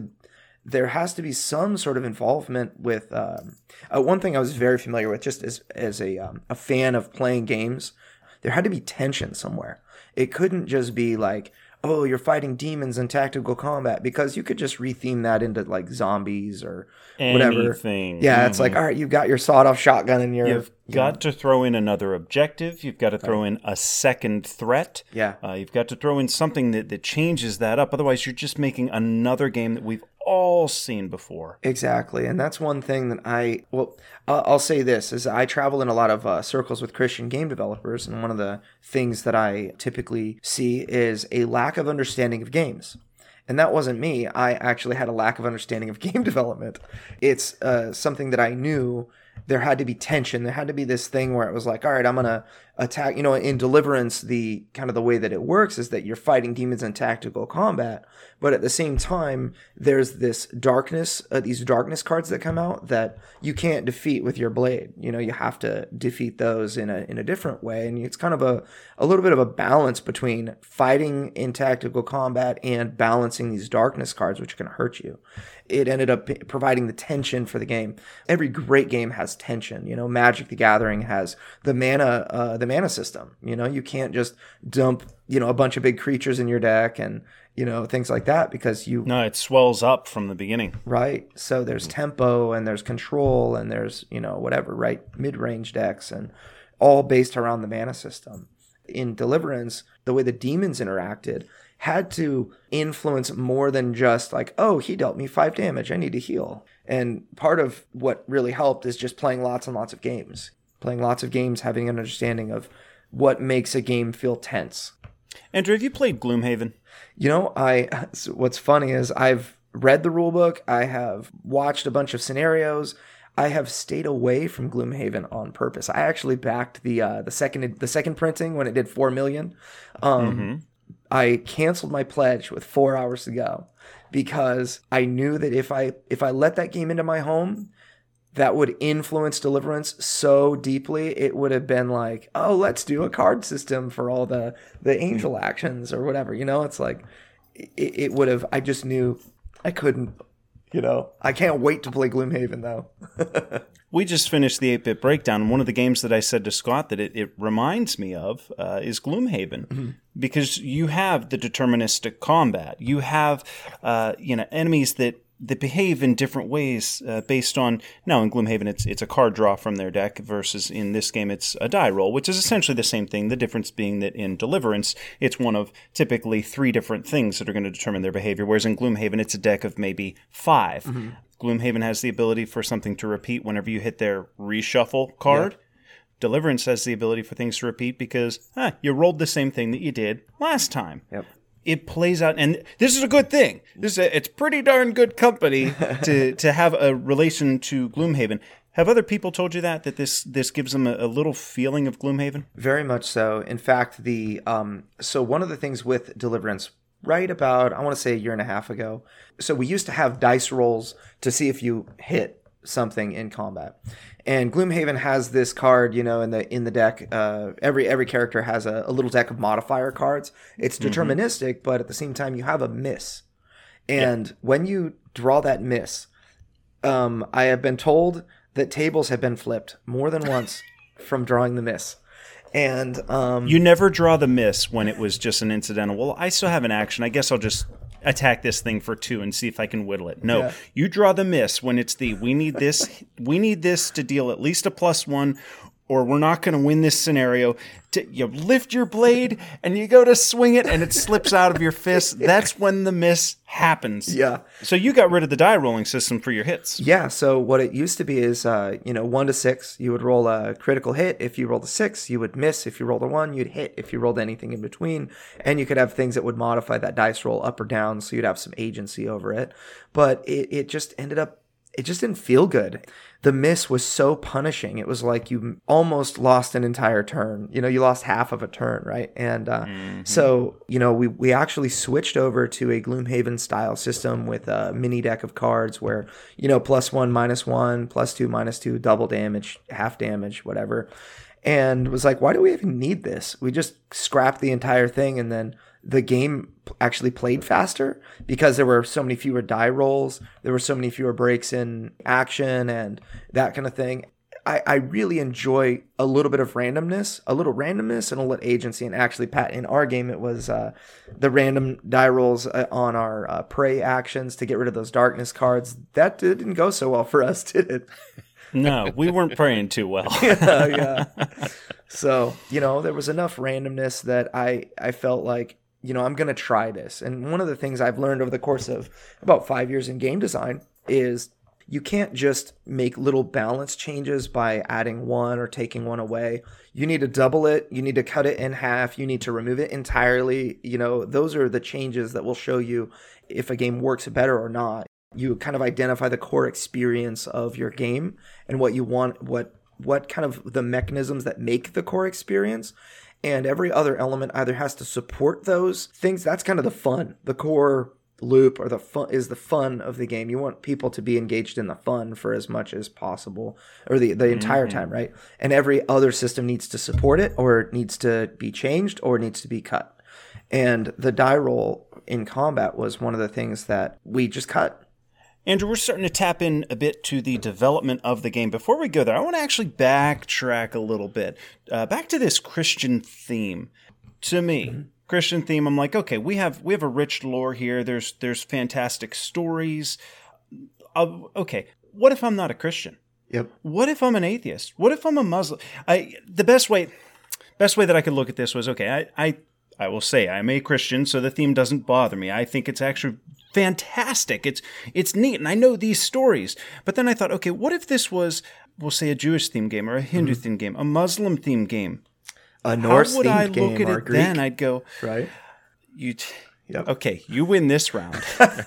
There has to be some sort of involvement with one thing I was very familiar with, just as a fan of playing games. There had to be tension somewhere. It couldn't just be like, oh, you're fighting demons in tactical combat, because you could just retheme that into like zombies or whatever. Anything. Yeah, It's like, all right, you've got your sawed-off shotgun and you've got to throw in another objective. You've got to throw in a second threat. Yeah. You've got to throw in something that changes that up. Otherwise, you're just making another game that we've all seen before. Exactly. And that's one thing that I'll say this, is I travel in a lot of circles with Christian game developers, and one of the things that I typically see is a lack of understanding of games. And that wasn't me. I actually had a lack of understanding of game development. It's something that I knew there had to be tension. There had to be this thing where it was like, all right, I'm going to attack. In Deliverance, the kind of the way that it works is that you're fighting demons in tactical combat. But at the same time, there's this darkness, these darkness cards that come out that you can't defeat with your blade. You have to defeat those in a different way. And it's kind of a little bit of a balance between fighting in tactical combat and balancing these darkness cards, which can hurt you. It ended up providing the tension for the game. Every great game has tension. Magic the Gathering has the mana system. You can't just dump, a bunch of big creatures in your deck and, things like that, because No, it swells up from the beginning. Right. So there's tempo and there's control and there's, whatever, right? Mid-range decks, and all based around the mana system. In Deliverance, the way the demons interacted had to influence more than just like, oh, he dealt me 5 damage, I need to heal. And part of what really helped is just playing lots and lots of games. Playing lots of games, having an understanding of what makes a game feel tense. Andrew, have you played Gloomhaven? What's funny is I've read the rulebook, I have watched a bunch of scenarios, I have stayed away from Gloomhaven on purpose. I actually backed the second printing when it did 4 million. I canceled my pledge with 4 hours to go because I knew that if I let that game into my home, that would influence Deliverance so deeply. It would have been like, oh, let's do a card system for all the angel actions or whatever. It's like it would have. I just knew I couldn't. I can't wait to play Gloomhaven though. We just finished the 8-Bit Breakdown, and one of the games that I said to Scott that it reminds me of is Gloomhaven, because you have the deterministic combat. You have enemies that behave in different ways based on, now in Gloomhaven it's a card draw from their deck versus in this game it's a die roll, which is essentially the same thing. The difference being that in Deliverance it's one of typically 3 different things that are going to determine their behavior, whereas in Gloomhaven it's a deck of maybe 5. Gloomhaven has the ability for something to repeat whenever you hit their reshuffle card. Yep. Deliverance has the ability for things to repeat because you rolled the same thing that you did last time. Yep. It plays out, and this is a good thing. It's pretty darn good company to have a relation to Gloomhaven. Have other people told you that this gives them a little feeling of Gloomhaven? Very much so. In fact, so one of the things with Deliverance, right about, I want to say 1.5 years ago, so we used to have dice rolls to see if you hit something in combat. And Gloomhaven has this card, in the deck. Every character has a little deck of modifier cards. It's deterministic, but at the same time, you have a miss. And when you draw that miss, I have been told that tables have been flipped more than once from drawing the miss. And you never draw the miss when it was just an incidental. Well, I still have an action. I guess I'll just attack this thing for 2 and see if I can whittle it. No, You draw the miss when it's we need this to deal at least a +1, or we're not going to win this scenario. You lift your blade and you go to swing it and it slips out of your fist. That's when the miss happens. Yeah. So you got rid of the die rolling system for your hits. Yeah. So what it used to be is, 1 to 6, you would roll a critical hit. If you rolled a 6, you would miss. If you rolled a 1, you'd hit. If you rolled anything in between, and you could have things that would modify that dice roll up or down, so you'd have some agency over it. But it just ended up, it just didn't feel good. The miss was so punishing. It was like you almost lost an entire turn. You lost half of a turn, right? And so, we actually switched over to a Gloomhaven style system with a mini deck of cards where, +1, -1, +2, -2, double damage, half damage, whatever. And was like, why do we even need this? We just scrapped the entire thing, and then the game actually played faster because there were so many fewer die rolls. There were so many fewer breaks in action and that kind of thing. I really enjoy a little bit of randomness, and a little agency. And actually, Pat, in our game, it was the random die rolls on our prey actions to get rid of those darkness cards. That didn't go so well for us, did it? No, we weren't praying too well. Yeah. So, there was enough randomness that I felt like I'm going to try this. And one of the things I've learned over the course of about 5 years in game design is you can't just make little balance changes by adding one or taking one away. You need to double it. You need to cut it in half. You need to remove it entirely. Those are the changes that will show you if a game works better or not. You kind of identify the core experience of your game and what you want, what kind of the mechanisms that make the core experience. And every other element either has to support those things. That's kind of the fun. The core loop or the fun is the fun of the game. You want people to be engaged in the fun for as much as possible, or the entire time, right? And every other system needs to support it, or it needs to be changed, or it needs to be cut. And the die roll in combat was one of the things that we just cut. Andrew, we're starting to tap in a bit to the development of the game. Before we go there, I want to actually backtrack a little bit. Back to this Christian theme. To me, Christian theme, I'm like, okay, we have a rich lore here. There's fantastic stories. Okay, what if I'm not a Christian? Yep. What if I'm an atheist? What if I'm a Muslim? The best way that I could look at this was, okay, I will say I'm a Christian, so the theme doesn't bother me. I think it's actually fantastic. It's neat, and I know these stories. But then I thought, okay, what if this was, we'll say, a Jewish theme game, or a Hindu theme game, a Muslim theme game? A Norse themed game. How would I game, look at it Greek? then? I'd go, right? Yep. Okay, you win this round.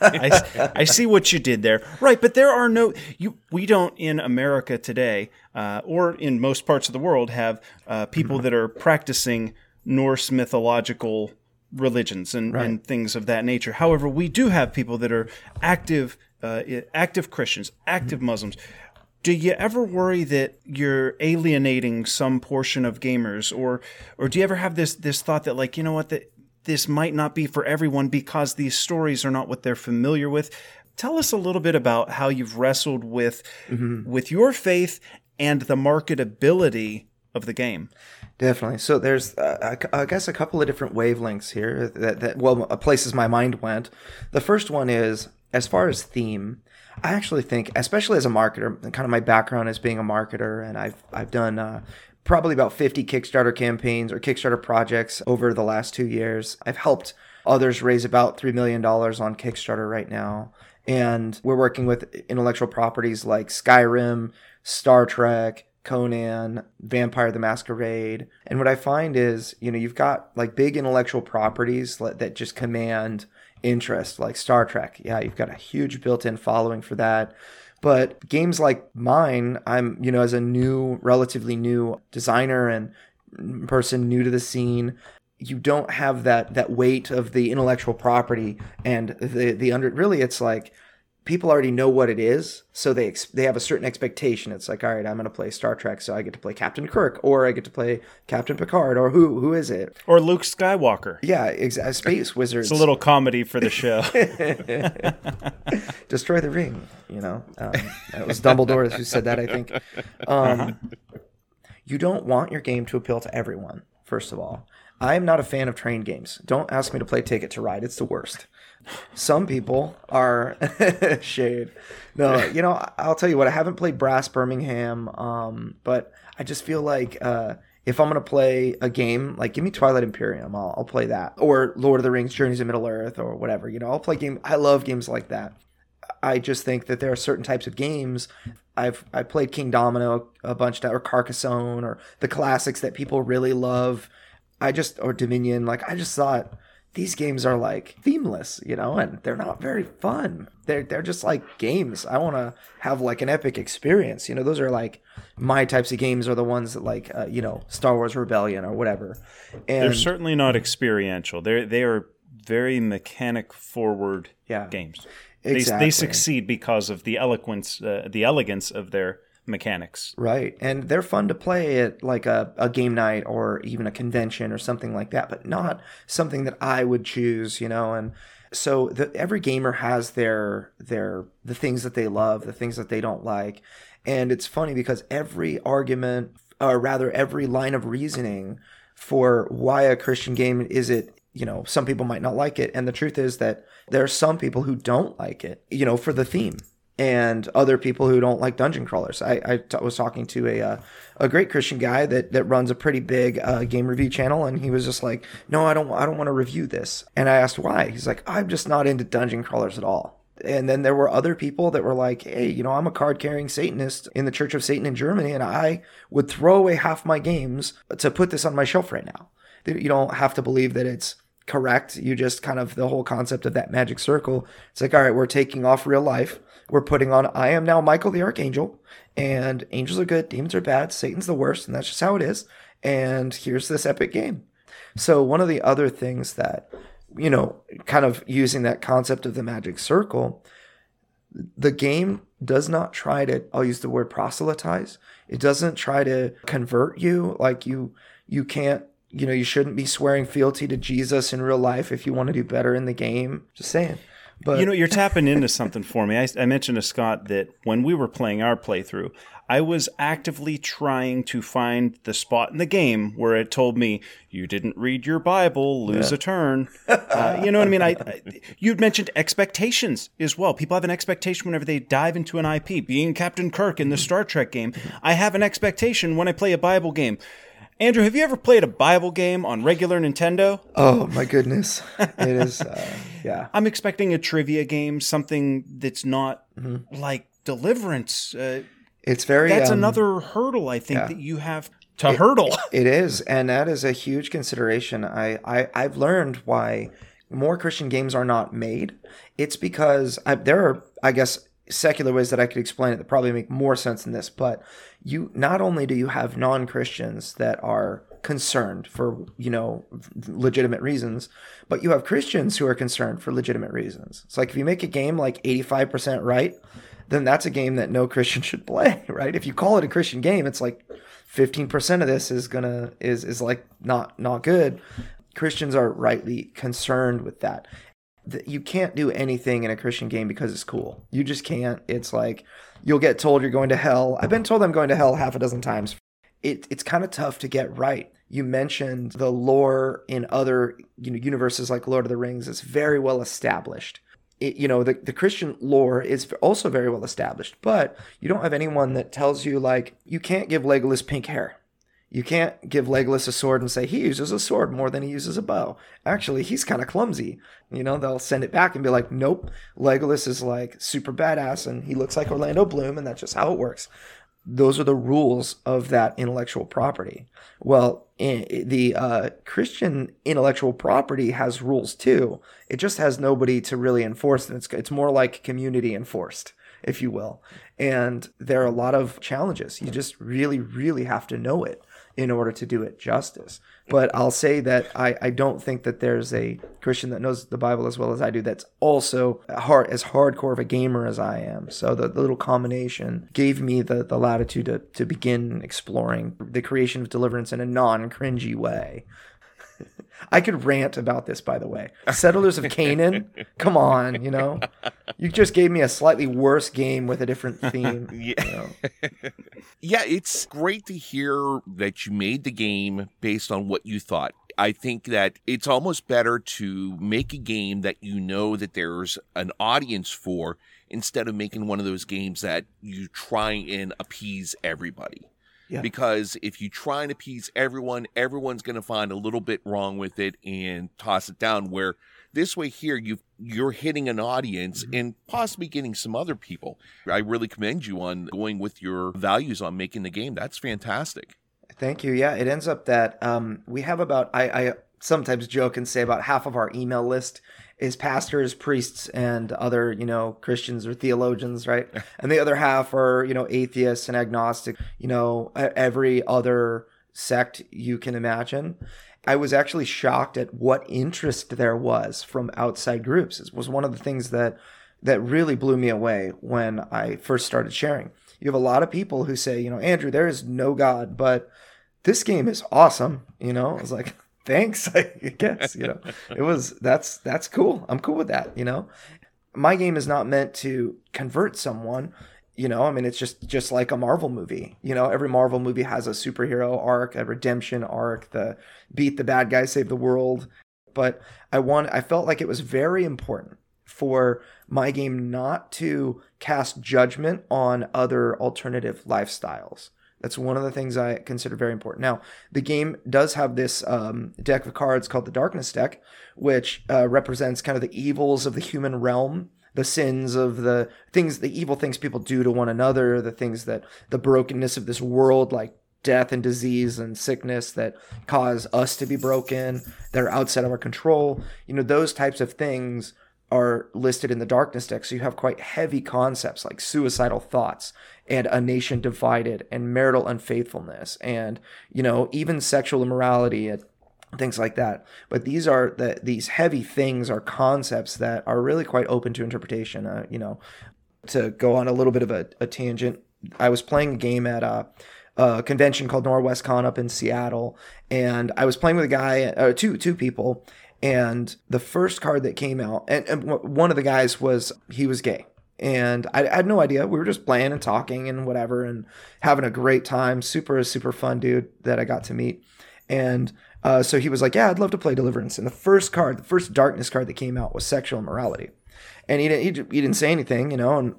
I see what you did there. Right, but there are we don't in America today, or in most parts of the world, have people that are practicing Norse mythological religions and things of that nature. However, we do have people that are active Christians, active Muslims. Do you ever worry that you're alienating some portion of gamers, or do you ever have this thought that, like, you know what, that this might not be for everyone because these stories are not what they're familiar with? Tell us a little bit about how you've wrestled with your faith and the marketability of the game. Definitely. So there's, I guess, a couple of different wavelengths here that places my mind went. The first one is, as far as theme, I actually think, especially as a marketer, kind of my background as being a marketer, and I've done probably about 50 Kickstarter campaigns or Kickstarter projects over the last 2 years. I've helped others raise about $3 million on Kickstarter right now. And we're working with intellectual properties like Skyrim, Star Trek, Conan, Vampire the Masquerade. And what I find is, you've got like big intellectual properties that just command interest, like Star Trek. Yeah, you've got a huge built-in following for that. But games like mine, I'm, as a relatively new designer and person new to the scene, you don't have that weight of the intellectual property and really it's like people already know what it is, so they have a certain expectation. It's like, all right, I'm going to play Star Trek, so I get to play Captain Kirk, or I get to play Captain Picard, or who is it? Or Luke Skywalker. Yeah, exactly. Space wizards. It's a little comedy for the show. Destroy the ring, It was Dumbledore who said that, I think. You don't want your game to appeal to everyone, first of all. I am not a fan of train games. Don't ask me to play Ticket to Ride. It's the worst. Some people are shade. No, I'll tell you what, I haven't played Brass Birmingham, but I just feel like if I'm going to play a game, like give me Twilight Imperium, I'll play that. Or Lord of the Rings, Journeys to Middle-earth, or whatever. I'll play game. I love games like that. I just think that there are certain types of games. I played King Domino a bunch, or Carcassonne, or the classics that people really love. Or Dominion, I just thought these games are like themeless, and they're not very fun. They're just like games. I want to have like an epic experience. Those are like my types of games are the ones that like, Star Wars Rebellion or whatever. And they're certainly not experiential. They are very mechanic forward games. Exactly. They succeed because of the elegance of their mechanics. Right. And they're fun to play at like a game night or even a convention or something like that, but not something that I would choose, and so every gamer has the things that they love, the things that they don't like. And it's funny because every argument, or rather every line of reasoning for why a Christian game is it, some people might not like it. And the truth is that there are some people who don't like it, for the theme. and other people who don't like dungeon crawlers. I was talking to a great Christian guy that runs a pretty big game review channel, and he was just like, no, I don't want to review this. And I asked why. He's like, I'm just not into dungeon crawlers at all. And then there were other people that were like, hey, I'm a card-carrying Satanist in the Church of Satan in Germany, and I would throw away half my games to put this on my shelf right now. You don't have to believe that it's correct. You just kind of, the whole concept of that magic circle, it's like, all right, we're taking off real life. We're putting on, I am now Michael the Archangel, and angels are good, demons are bad, Satan's the worst, and that's just how it is. And here's this epic game. So one of the other things that, kind of using that concept of the magic circle, the game does not try to, I'll use the word proselytize. It doesn't try to convert you. Like you can't, you shouldn't be swearing fealty to Jesus in real life if you want to do better in the game. Just saying. But you're tapping into something for me. I mentioned to Scott that when we were playing our playthrough, I was actively trying to find the spot in the game where it told me, you didn't read your Bible, lose a turn. You know what I mean? You'd mentioned expectations as well. People have an expectation whenever they dive into an IP. Being Captain Kirk in the Star Trek game, I have an expectation when I play a Bible game. Andrew, have you ever played a Bible game on regular Nintendo? Oh, my goodness. It is, yeah. I'm expecting a trivia game, something that's not like Deliverance. It's very... That's another hurdle, I think, that you have to hurdle. It is, and that is a huge consideration. I've learned why more Christian games are not made. It's because there are, I guess, secular ways that I could explain it that probably make more sense than this, but you not only do you have non-Christians that are concerned for, legitimate reasons, but you have Christians who are concerned for legitimate reasons. It's like if you make a game like 85% right, then that's a game that no Christian should play, right? If you call it a Christian game, it's like 15% of this is like not good. Christians are rightly concerned with that. You can't do anything in a Christian game because it's cool. You just can't. It's like you'll get told you're going to hell. I've been told I'm going to hell half a dozen times. It's kind of tough to get right. You mentioned the lore in other universes like Lord of the Rings is very well established. The Christian lore is also very well established, but you don't have anyone that tells you, like, you can't give Legolas pink hair. You can't give Legolas a sword and say he uses a sword more than he uses a bow. Actually, he's kind of clumsy. They'll send it back and be like, nope, Legolas is like super badass and he looks like Orlando Bloom and that's just how it works. Those are the rules of that intellectual property. Well, the Christian intellectual property has rules too. It just has nobody to really enforce them. It's more like community enforced, if you will. And there are a lot of challenges. You just really, really have to know it in order to do it justice. But I'll say that I don't think that there's a Christian that knows the Bible as well as I do that's also as hardcore of a gamer as I am. So the little combination gave me the latitude to begin exploring the creation of Deliverance in a non-cringy way. I could rant about this, by the way. Settlers of Canaan? Come on, You just gave me a slightly worse game with a different theme. Yeah. Yeah, it's great to hear that you made the game based on what you thought. I think that it's almost better to make a game that that there's an audience for instead of making one of those games that you try and appease everybody. Yeah. Because if you try and appease everyone, everyone's going to find a little bit wrong with it and toss it down. Where this way here, you're hitting an audience and possibly getting some other people. I really commend you on going with your values on making the game. That's fantastic. Thank you. Yeah, it ends up that we have about, I sometimes joke and say about half of our email list is pastors, priests, and other, Christians or theologians, right? And the other half are, atheists and agnostic, every other sect you can imagine. I was actually shocked at what interest there was from outside groups. It was one of the things that really blew me away when I first started sharing. You have a lot of people who say, Andrew, there is no God, but this game is awesome. I was like, thanks, I guess, that's cool. I'm cool with that, My game is not meant to convert someone, it's just like a Marvel movie. Every Marvel movie has a superhero arc, a redemption arc, the beat the bad guy, save the world. But I felt like it was very important for my game not to cast judgment on other alternative lifestyles. That's one of the things I consider very important. Now, the game does have this deck of cards called the Darkness deck, which represents kind of the evils of the human realm, the sins of the things, the evil things people do to one another, the things that the brokenness of this world, like death and disease and sickness that cause us to be broken, that are outside of our control. Those types of things are listed in the Darkness deck. So you have quite heavy concepts like suicidal thoughts and a nation divided and marital unfaithfulness and, even sexual immorality and things like that. But these heavy things are concepts that are really quite open to interpretation. To go on a little bit of a tangent, I was playing a game at a convention called NorwestCon up in Seattle, and I was playing with a guy, two people, and the first card that came out, and one of the guys he was gay. And I had no idea. We were just playing and talking and whatever and having a great time. Super, super fun dude that I got to meet. And so he was like, yeah, I'd love to play Deliverance. And the first Darkness card that came out was sexual immorality. And he didn't say anything, and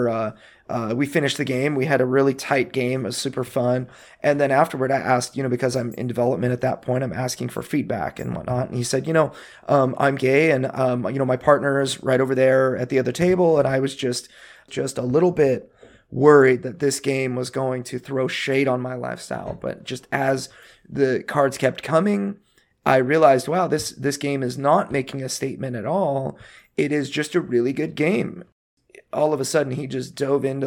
we finished the game. We had a really tight game. It was super fun. And then afterward, I asked, because I'm in development at that point, I'm asking for feedback and whatnot. And he said, I'm gay and, my partner is right over there at the other table. And I was just a little bit worried that this game was going to throw shade on my lifestyle. But just as the cards kept coming, I realized, wow, this game is not making a statement at all. It is just a really good game. All of a sudden, he just dove into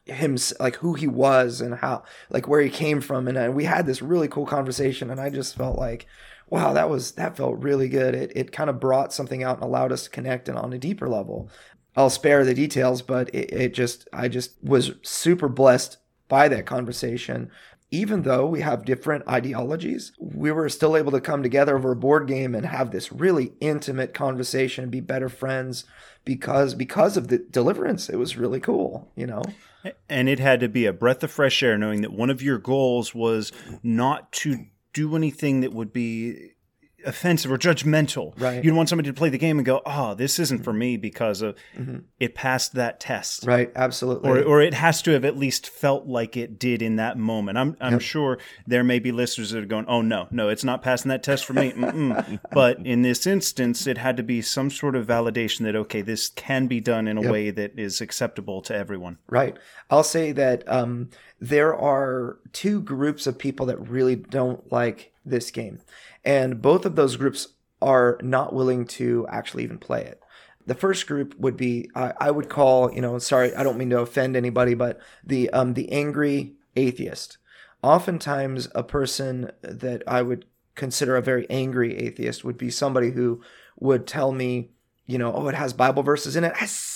who he was and how, where he came from. And we had this really cool conversation. And I just felt like, wow, that felt really good. It kind of brought something out and allowed us to connect and on a deeper level. I'll spare the details, but I just was super blessed by that conversation. Even though we have different ideologies, we were still able to come together over a board game and have this really intimate conversation and be better friends because of the Deliverance. It was really cool, And it had to be a breath of fresh air knowing that one of your goals was not to do anything that would be offensive or judgmental. Right. You'd want somebody to play the game and go, oh, this isn't for me because of it passed that test. Right. Absolutely. Or it has to have at least felt like it did in that moment. I'm sure there may be listeners that are going, oh, no, it's not passing that test for me. But in this instance, it had to be some sort of validation that, okay, this can be done in a way that is acceptable to everyone. Right. I'll say that there are two groups of people that really don't like this game. And both of those groups are not willing to actually even play it. The first group would be, I would call, sorry, I don't mean to offend anybody, but the angry atheist. Oftentimes, a person that I would consider a very angry atheist would be somebody who would tell me, oh, it has Bible verses in it.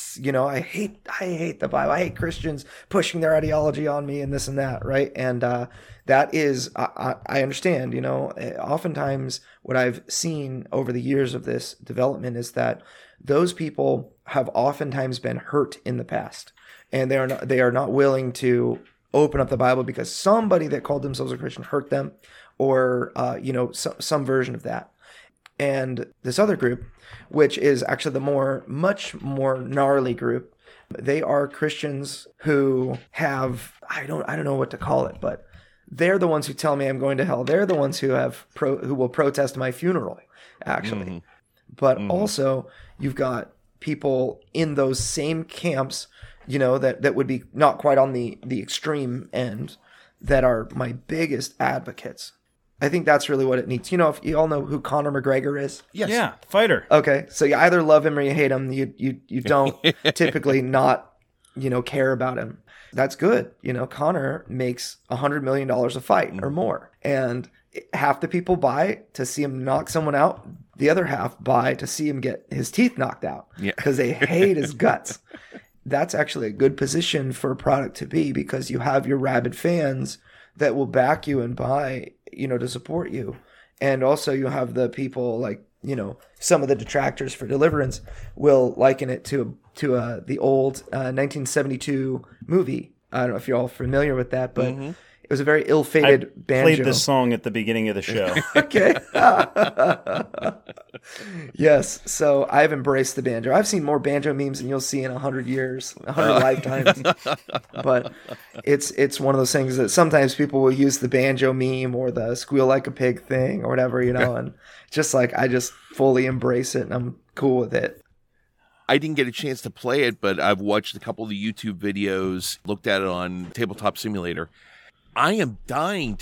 I hate the Bible. I hate Christians pushing their ideology on me and this and that, right? And that is, I understand, oftentimes what I've seen over the years of this development is that those people have oftentimes been hurt in the past, and they are not willing to open up the Bible because somebody that called themselves a Christian hurt them, or some version of that. And this other group, which is actually the much more gnarly group, they are Christians who have, I don't know what to call it, but they're the ones who tell me I'm going to hell. They're the ones who will protest my funeral, actually. Mm-hmm. But also, you've got people in those same camps, that would be not quite on the extreme end, that are my biggest advocates. I think that's really what it needs. If you all know who Conor McGregor is. Yes. Yeah, fighter. Okay, so you either love him or you hate him. You don't typically not, care about him. That's good. Conor makes $100 million a fight or more. And half the people buy to see him knock someone out. The other half buy to see him get his teeth knocked out because they hate his guts. That's actually a good position for a product to be, because you have your rabid fans that will back you and buy, to support you. And also you have the people like, some of the detractors for Deliverance will liken it to the old 1972 movie. I don't know if you're all familiar with that, but it was a very ill-fated banjo. I played this song at the beginning of the show. Okay. Yes, so I've embraced the banjo. I've seen more banjo memes than you'll see in 100 years, 100 lifetimes. But it's one of those things that sometimes people will use the banjo meme or the squeal like a pig thing or whatever, and just like I just fully embrace it and I'm cool with it. I didn't get a chance to play it, but I've watched a couple of the YouTube videos, looked at it on Tabletop Simulator. I am dying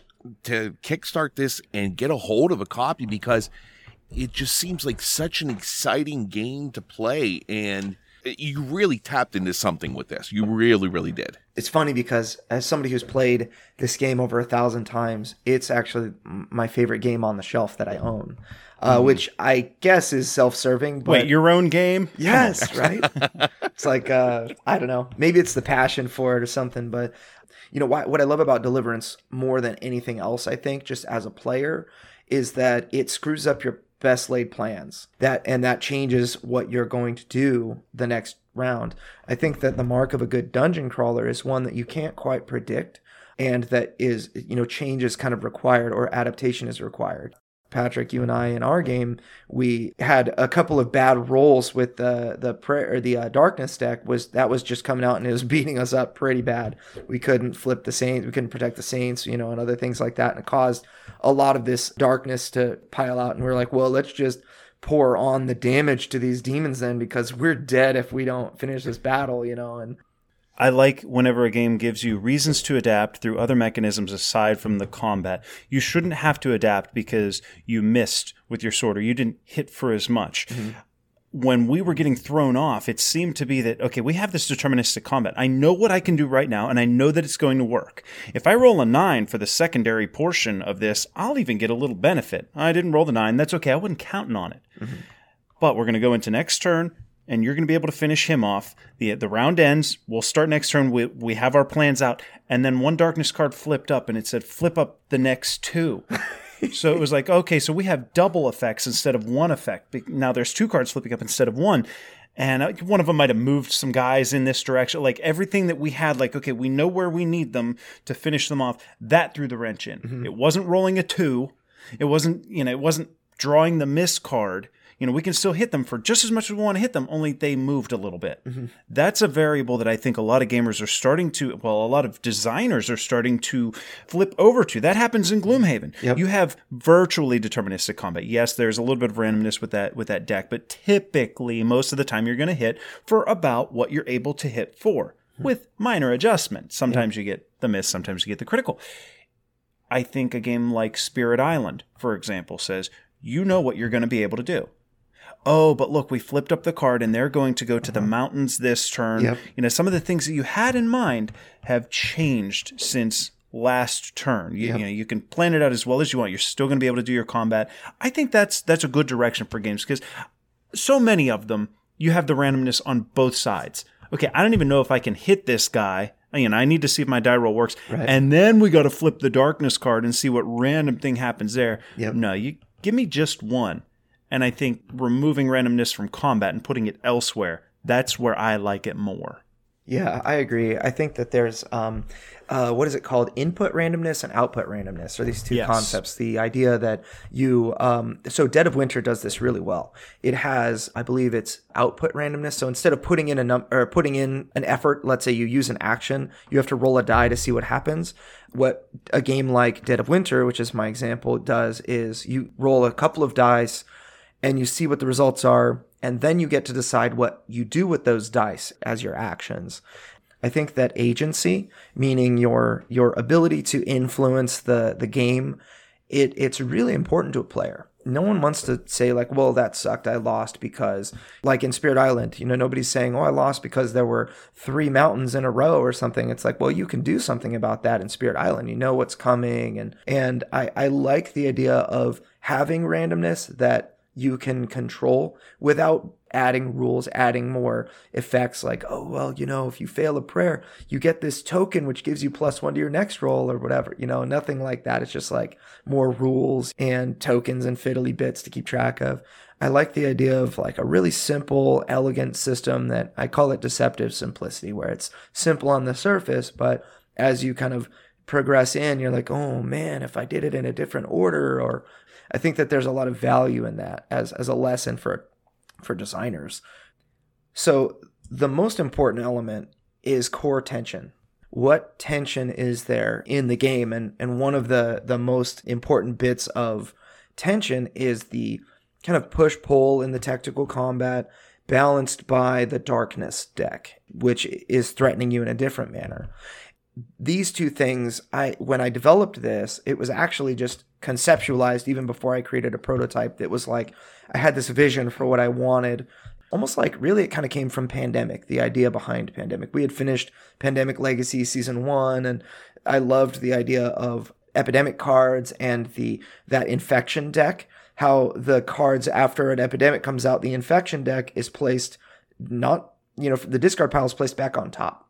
to kickstart this and get a hold of a copy because it just seems like such an exciting game to play, and you really tapped into something with this. You really, really did. It's funny because as somebody who's played this game over 1,000 times, it's actually my favorite game on the shelf that I own, which I guess is self-serving. But Wait, your own game? Yes, right? It's like, I don't know. Maybe it's the passion for it or something, but what I love about Deliverance more than anything else, I think, just as a player, is that it screws up your best laid plans. That changes what you're going to do the next round. I think that the mark of a good dungeon crawler is one that you can't quite predict, and that is, change is kind of required or adaptation is required. Patrick, you and I in our game, we had a couple of bad rolls with the prayer or the darkness deck. That was just coming out and it was beating us up pretty bad. We couldn't flip the Saints, we couldn't protect the Saints, and other things like that, and it caused a lot of this darkness to pile out. And we're like, well, let's just pour on the damage to these demons then, because we're dead if we don't finish this battle, and. I like whenever a game gives you reasons to adapt through other mechanisms aside from the combat. You shouldn't have to adapt because you missed with your sword or you didn't hit for as much. Mm-hmm. When we were getting thrown off, it seemed to be that, okay, we have this deterministic combat. I know what I can do right now, and I know that it's going to work. If I roll a 9 for the secondary portion of this, I'll even get a little benefit. I didn't roll the 9. That's okay. I wasn't counting on it. Mm-hmm. But we're going to go into next turn, and you're going to be able to finish him off. The round ends. We'll start next turn. We have our plans out. And then one darkness card flipped up, and it said, flip up the next 2. So it was like, okay, so we have double effects instead of one effect. Now there's 2 cards flipping up instead of 1. And one of them might have moved some guys in this direction. Like everything that we had, like, okay, we know where we need them to finish them off. That threw the wrench in. Mm-hmm. It wasn't rolling a 2. It wasn't drawing the miss card. We can still hit them for just as much as we want to hit them, only they moved a little bit. Mm-hmm. That's a variable that I think a lot of gamers are starting to, a lot of designers are starting to flip over to. That happens in Gloomhaven. Yep. You have virtually deterministic combat. Yes, there's a little bit of randomness with that deck, but typically, most of the time, you're going to hit for about what you're able to hit for, with minor adjustments. Sometimes you get the miss, sometimes you get the critical. I think a game like Spirit Island, for example, says, you know what you're going to be able to do. Oh, but look, we flipped up the card and they're going to go to the mountains this turn. Yep. Some of the things that you had in mind have changed since last turn. You can plan it out as well as you want. You're still going to be able to do your combat. I think that's a good direction for games because so many of them, you have the randomness on both sides. Okay, I don't even know if I can hit this guy. I need to see if my die roll works. Right. And then we got to flip the darkness card and see what random thing happens there. Yep. No, you give me just one. And I think removing randomness from combat and putting it elsewhere, that's where I like it more. Yeah, I agree. I think that there's, what is it called? Input randomness and output randomness are these two concepts. The idea that so Dead of Winter does this really well. It has, I believe it's output randomness. So instead of putting in putting in an effort, let's say you use an action, you have to roll a die to see what happens. What a game like Dead of Winter, which is my example, does is you roll a couple of dice and you see what the results are, and then you get to decide what you do with those dice as your actions. I think that agency, meaning your ability to influence the game, it's really important to a player. No one wants to say like, well, that sucked, I lost because, like in Spirit Island, nobody's saying, oh, I lost because there were 3 mountains in a row or something. It's like, well, you can do something about that in Spirit Island. You know what's coming. And I like the idea of having randomness that you can control without adding rules, adding more effects like, oh, well, if you fail a prayer, you get this token which gives you +1 to your next roll or whatever, nothing like that. It's just like more rules and tokens and fiddly bits to keep track of. I like the idea of like a really simple, elegant system that I call it deceptive simplicity, where it's simple on the surface, but as you kind of progress in, you're like, oh man, if I did it in a different order, or I think that there's a lot of value in that as a lesson for designers. So the most important element is core tension. What tension is there in the game? And one of the most important bits of tension is the kind of push-pull in the tactical combat, balanced by the darkness deck, which is threatening you in a different manner. These two things, when I developed this, it was actually just conceptualized even before I created a prototype. That was like, I had this vision for what I wanted. Almost like, really, it kind of came from Pandemic, the idea behind Pandemic. We had finished Pandemic Legacy Season 1, and I loved the idea of Epidemic cards and that Infection deck. How the cards after an Epidemic comes out, the Infection deck is placed the discard pile is placed back on top.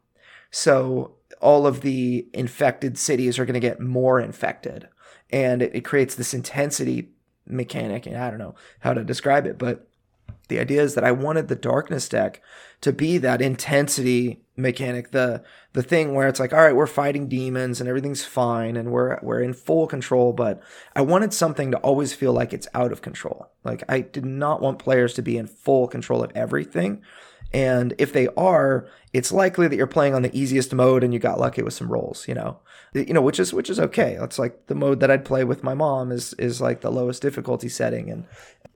So all of the infected cities are going to get more infected. And it creates this intensity mechanic, and I don't know how to describe it, but the idea is that I wanted the darkness deck to be that intensity mechanic, the thing where it's like, all right, we're fighting demons and everything's fine and we're in full control, but I wanted something to always feel like it's out of control. Like, I did not want players to be in full control of everything. And if they are, it's likely that you're playing on the easiest mode and you got lucky with some rolls, which is okay. It's like the mode that I'd play with my mom is like the lowest difficulty setting. And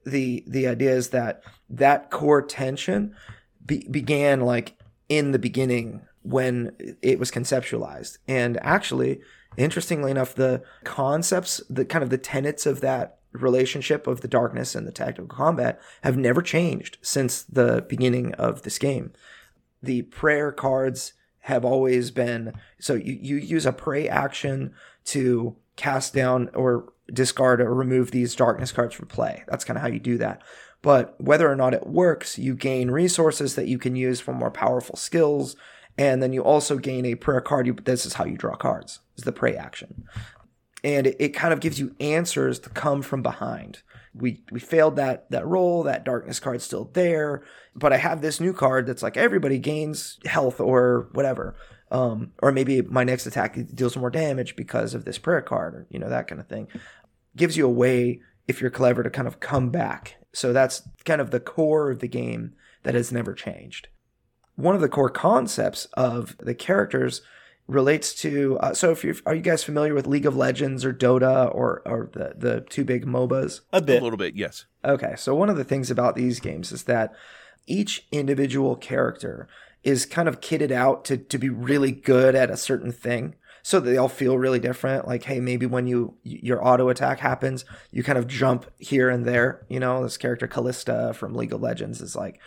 the idea is that core tension began like in the beginning when it was conceptualized. And actually, interestingly enough, the concepts, the kind of the tenets of that relationship of the darkness and the tactical combat have never changed since the beginning of this game. The prayer cards have always been, so you use a pray action to cast down or discard or remove these darkness cards from play. That's kind of how you do that. But whether or not it works, you gain resources that you can use for more powerful skills, and then you also gain a prayer card. This is how you draw cards, is the pray action. And it kind of gives you answers to come from behind. We failed that roll, that darkness card's still there, but I have this new card that's like everybody gains health or whatever. Or maybe my next attack deals more damage because of this prayer card, or that kind of thing. Gives you a way, if you're clever, to kind of come back. So that's kind of the core of the game that has never changed. One of the core concepts of the characters relates to, are you guys familiar with League of Legends or Dota or the two big MOBAs? A bit. A little bit, yes. Okay, so one of the things about these games is that each individual character is kind of kitted out to be really good at a certain thing. So they all feel really different. Like, hey, maybe when your auto attack happens, you kind of jump here and there. This character Callista from League of Legends is like,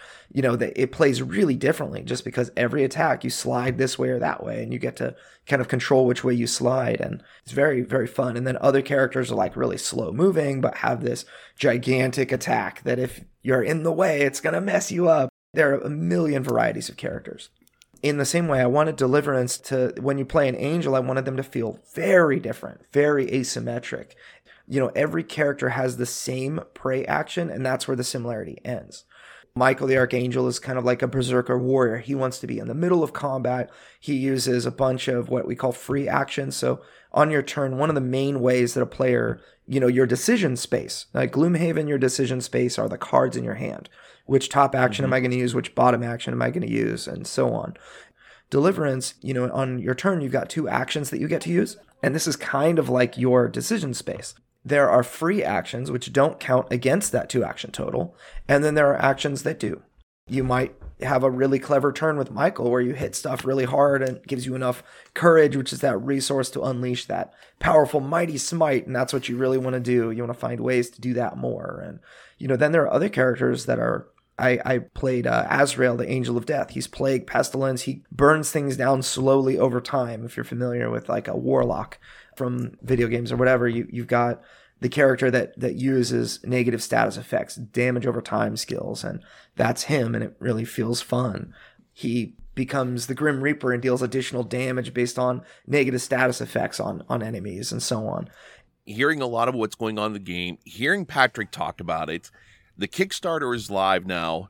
it plays really differently just because every attack you slide this way or that way, and you get to kind of control which way you slide, and it's very, very fun. And then other characters are like really slow moving, but have this gigantic attack that if you're in the way, it's gonna mess you up. There are a million varieties of characters. In the same way, I wanted Deliverance to, when you play an angel, I wanted them to feel very different, very asymmetric. Every character has the same pray action, and that's where the similarity ends. Michael the Archangel is kind of like a berserker warrior. He wants to be in the middle of combat. He uses a bunch of what we call free actions. So on your turn, one of the main ways that a player, your decision space, like Gloomhaven, your decision space are the cards in your hand. Which top action am I going to use? Which bottom action am I going to use? And so on. Deliverance, on your turn, you've got two actions that you get to use. And this is kind of like your decision space. There are free actions which don't count against that 2-action total. And then there are actions that do. You might have a really clever turn with Michael where you hit stuff really hard and it gives you enough courage, which is that resource to unleash that powerful mighty smite. And that's what you really want to do. You want to find ways to do that more. And, then there are other characters that are, I played Azrael, the Angel of Death. He's Plague, Pestilence. He burns things down slowly over time. If you're familiar with like a Warlock from video games or whatever, you've got the character that uses negative status effects, damage over time skills, and that's him, and it really feels fun. He becomes the Grim Reaper and deals additional damage based on negative status effects on enemies and so on. Hearing a lot of what's going on in the game, hearing Patrick talk about it, the Kickstarter is live now.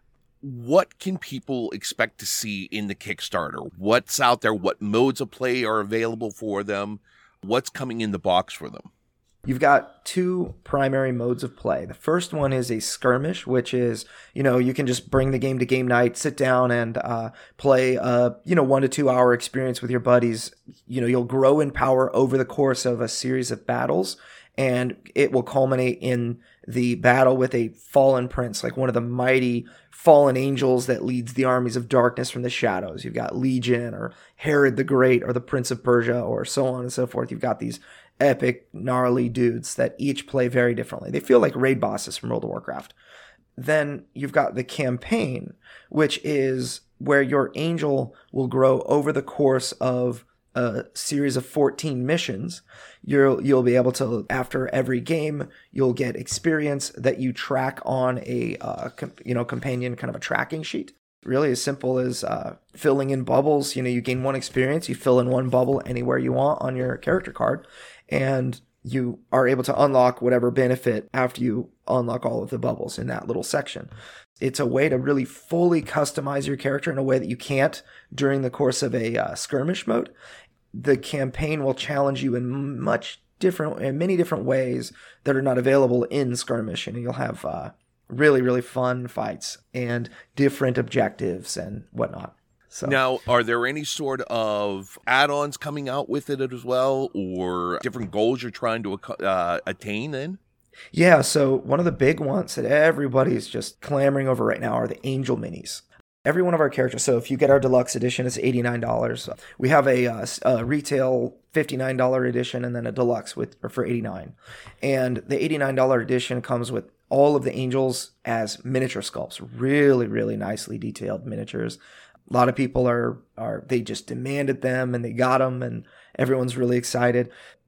What can people expect to see in the Kickstarter? What's out there? What modes of play are available for them? What's coming in the box for them? You've got two primary modes of play. The first one is a skirmish, which is, you can just bring the game to game night, sit down and play a, 1 to 2 hour experience with your buddies. You'll grow in power over the course of a series of battles, and it will culminate in the battle with a fallen prince, like one of the mighty fallen angels that leads the armies of darkness from the shadows. You've got Legion or Herod the Great or the Prince of Persia or so on and so forth. You've got these epic, gnarly dudes that each play very differently. They feel like raid bosses from World of Warcraft. Then you've got the campaign, which is where your angel will grow over the course of a series of 14 missions. You'll be able to, after every game, you'll get experience that you track on a companion, kind of a tracking sheet. Really as simple as filling in bubbles. You gain 1 experience, you fill in 1 bubble anywhere you want on your character card, and you are able to unlock whatever benefit after you unlock all of the bubbles in that little section. It's a way to really fully customize your character in a way that you can't during the course of a skirmish mode. The campaign will challenge you in many different ways that are not available in skirmish, and you'll have really, really fun fights and different objectives and whatnot. So now, are there any sort of add-ons coming out with it as well, or different goals you're trying to attain then? Yeah, so one of the big ones that everybody's just clamoring over right now are the Angel Minis. Every one of our characters, so if you get our deluxe edition, it's $89. We have a retail $59 edition and then a deluxe for $89. And the $89 edition comes with all of the angels as miniature sculpts, really, really nicely detailed miniatures. A lot of people they just demanded them and they got them and everyone's really excited.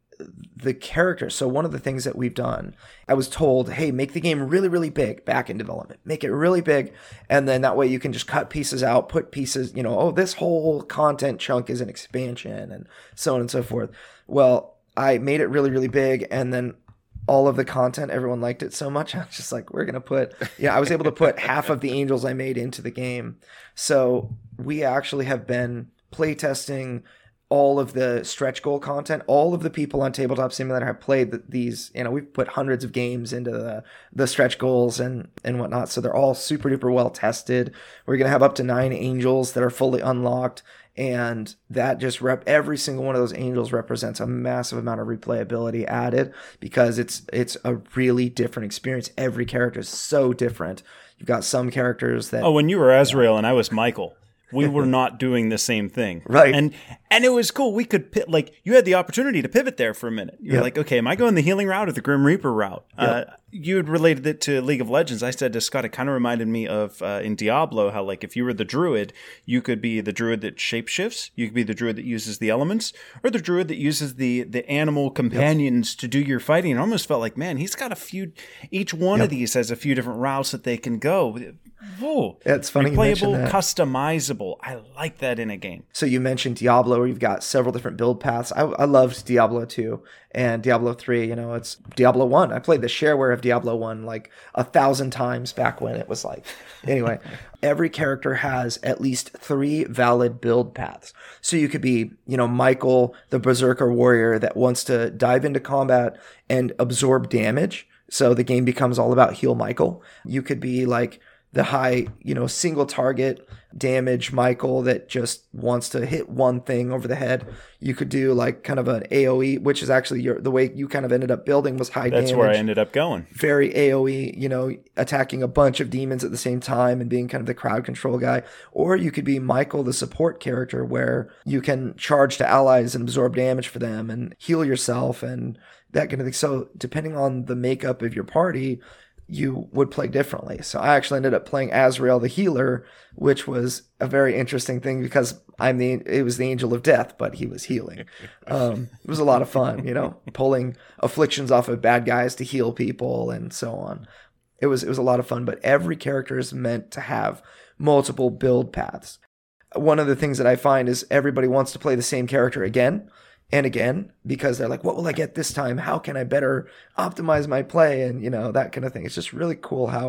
The characters. So one of the things that we've done, I was told, hey, make the game really, really big back in development. Make it really big. And then that way you can just cut pieces out, put pieces, this whole content chunk is an expansion and so on and so forth. Well, I made it really, really big. And then all of the content, everyone liked it so much. I was just like, I was able to put half of the angels I made into the game. So we actually have been playtesting all of the stretch goal content. All of the people on Tabletop Simulator have played these, we've put hundreds of games into the stretch goals and whatnot. So they're all super duper well tested. We're going to have up to 9 angels that are fully unlocked. And that just every single one of those angels represents a massive amount of replayability added because it's a really different experience. Every character is so different. You've got some characters that... Oh, when you were Azrael and I was Michael, we were not doing the same thing. Right. And it was cool. We could, you had the opportunity to pivot there for a minute. You're like, okay, am I going the healing route or the Grim Reaper route? Yep. You had related it to League of Legends. I said to Scott, it kind of reminded me of in Diablo, how if you were the druid, you could be the druid that shapeshifts. You could be the druid that uses the elements, or the druid that uses the animal companions to do your fighting. And I almost felt like, man, he's got a few, each one of these has a few different routes that they can go. Whoa. It's funny you mentioned that. Customizable. I like that in a game. So you mentioned Diablo, where you've got several different build paths. I loved Diablo 2 and Diablo 3. It's Diablo 1. I played the shareware of Diablo 1 like 1,000 times back when it was like. Anyway, every character has at least 3 valid build paths. So you could be, Michael, the Berserker warrior that wants to dive into combat and absorb damage. So the game becomes all about heal Michael. You could be like the high, single target damage Michael that just wants to hit one thing over the head. You could do like kind of an AoE, which is actually the way you kind of ended up building was high damage. That's where I ended up going. Very AoE, attacking a bunch of demons at the same time and being kind of the crowd control guy. Or you could be Michael, the support character, where you can charge to allies and absorb damage for them and heal yourself and that kind of thing. So depending on the makeup of your party, you would play differently. So I actually ended up playing Azrael the healer, which was a very interesting thing because it was the angel of death, but he was healing. It was a lot of fun, pulling afflictions off of bad guys to heal people and so on. It was a lot of fun, but every character is meant to have multiple build paths. One of the things that I find is everybody wants to play the same character again and again, because they're like, what will I get this time? How can I better optimize my play? And, that kind of thing. It's just really cool how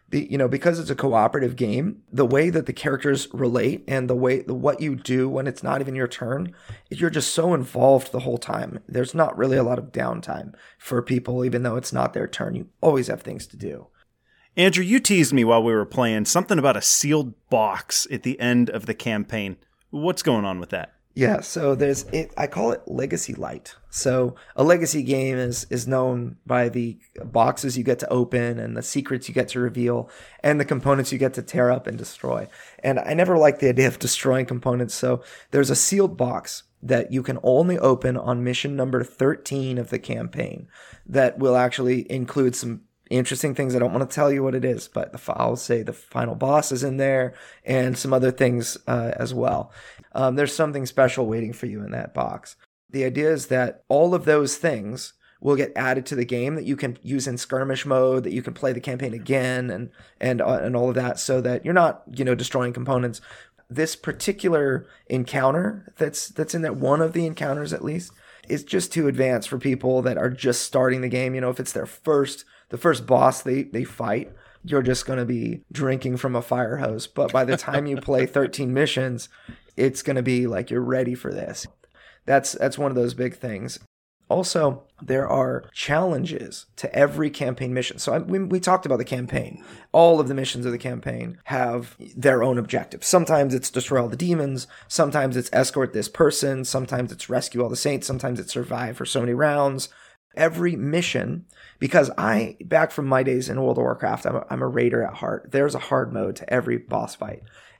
Because it's a cooperative game, the way that the characters relate and what you do when it's not even your turn, you're just so involved the whole time. There's not really a lot of downtime for people, even though it's not their turn. You always have things to do. Andrew, you teased me while we were playing something about a sealed box at the end of the campaign. What's going on with that? Yeah, so I call it Legacy Light. So a legacy game is known by the boxes you get to open and the secrets you get to reveal and the components you get to tear up and destroy. And I never liked the idea of destroying components, so there's a sealed box that you can only open on mission number 13 of the campaign that will actually include some interesting things. I don't want to tell you what it is, but I'll say the final boss is in there and some other things as well. There's something special waiting for you in that box. The idea is that all of those things will get added to the game that you can use in skirmish mode, that you can play the campaign again and all of that, so that you're not, destroying components. This particular encounter that's in that, one of the encounters at least, is just too advanced for people that are just starting the game. If it's the first boss they fight, you're just going to be drinking from a fire hose. But by the time you play 13 missions, it's going to be like you're ready for this. That's one of those big things. Also, there are challenges to every campaign mission. So we talked about the campaign. All of the missions of the campaign have their own objectives. Sometimes it's destroy all the demons. Sometimes it's escort this person. Sometimes it's rescue all the saints. Sometimes it's survive for so many rounds. Every mission, because back from my days in World of Warcraft, I'm a raider at heart. There's a hard mode to every boss fight.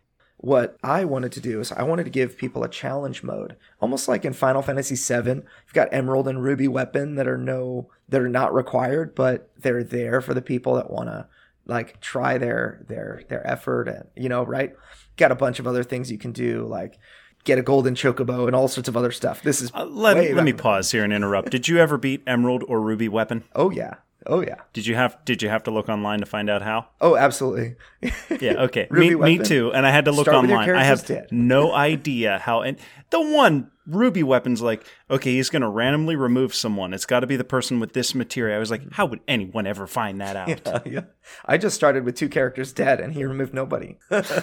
What I wanted to do is I wanted to give people a challenge mode, almost like in Final Fantasy VII. You've got Emerald and Ruby weapon that are not required, but they're there for the people that want to try their effort and right. Got a bunch of other things you can do, like get a golden chocobo and all sorts of other stuff. This is let me pause here and interrupt. Did you ever beat Emerald or Ruby weapon? Oh yeah. Did you have to look online to find out how? Oh, absolutely. Yeah, okay. me too. And I had to look online. I have no idea how. And the one Ruby weapon's like, okay, he's going to randomly remove someone. It's got to be the person with this material. I was like, how would anyone ever find that out? Yeah. I just started with 2 characters dead, and he removed nobody.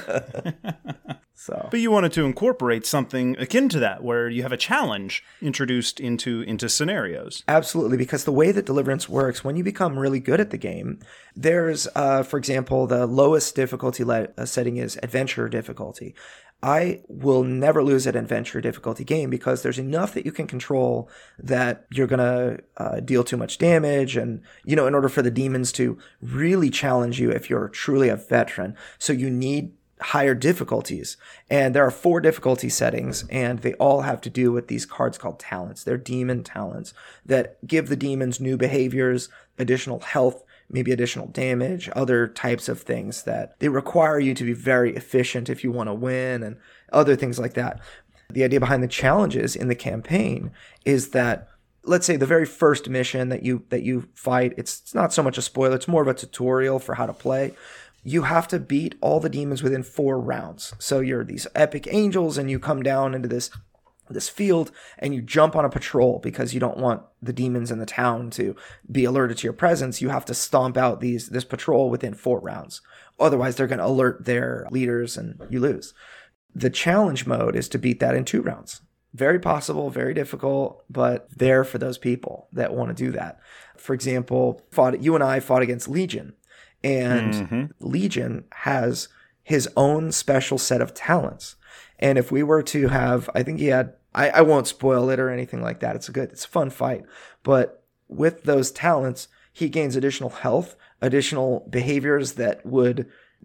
So, but you wanted to incorporate something akin to that, where you have a challenge introduced into scenarios. Absolutely, because the way that Deliverance works, when you become really good at the game, there's, for example, the lowest difficulty setting is adventure difficulty. I will never lose an adventure difficulty game because there's enough that you can control that you're going to deal too much damage. And, in order for the demons to really challenge you if you're truly a veteran. So you need higher difficulties. And there are 4 difficulty settings, and they all have to do with these cards called talents. They're demon talents that give the demons new behaviors, additional health, maybe additional damage, other types of things that they require you to be very efficient if you want to win, and other things like that. The idea behind the challenges in the campaign is that, let's say the very first mission that you fight, it's not so much a spoiler, it's more of a tutorial for how to play. You have to beat all the demons within 4 rounds. So you're these epic angels, and you come down into this field and you jump on a patrol because you don't want the demons in the town to be alerted to your presence. You have to stomp out this patrol within 4 rounds. Otherwise, they're going to alert their leaders and you lose. The challenge mode is to beat that in 2 rounds. Very possible, very difficult, but there for those people that want to do that. For example, you and I fought against Legion. And Legion has his own special set of talents. And if we were to have, I think he had, I won't spoil it or anything like that. It's a fun fight. But with those talents, he gains additional health, additional behaviors that would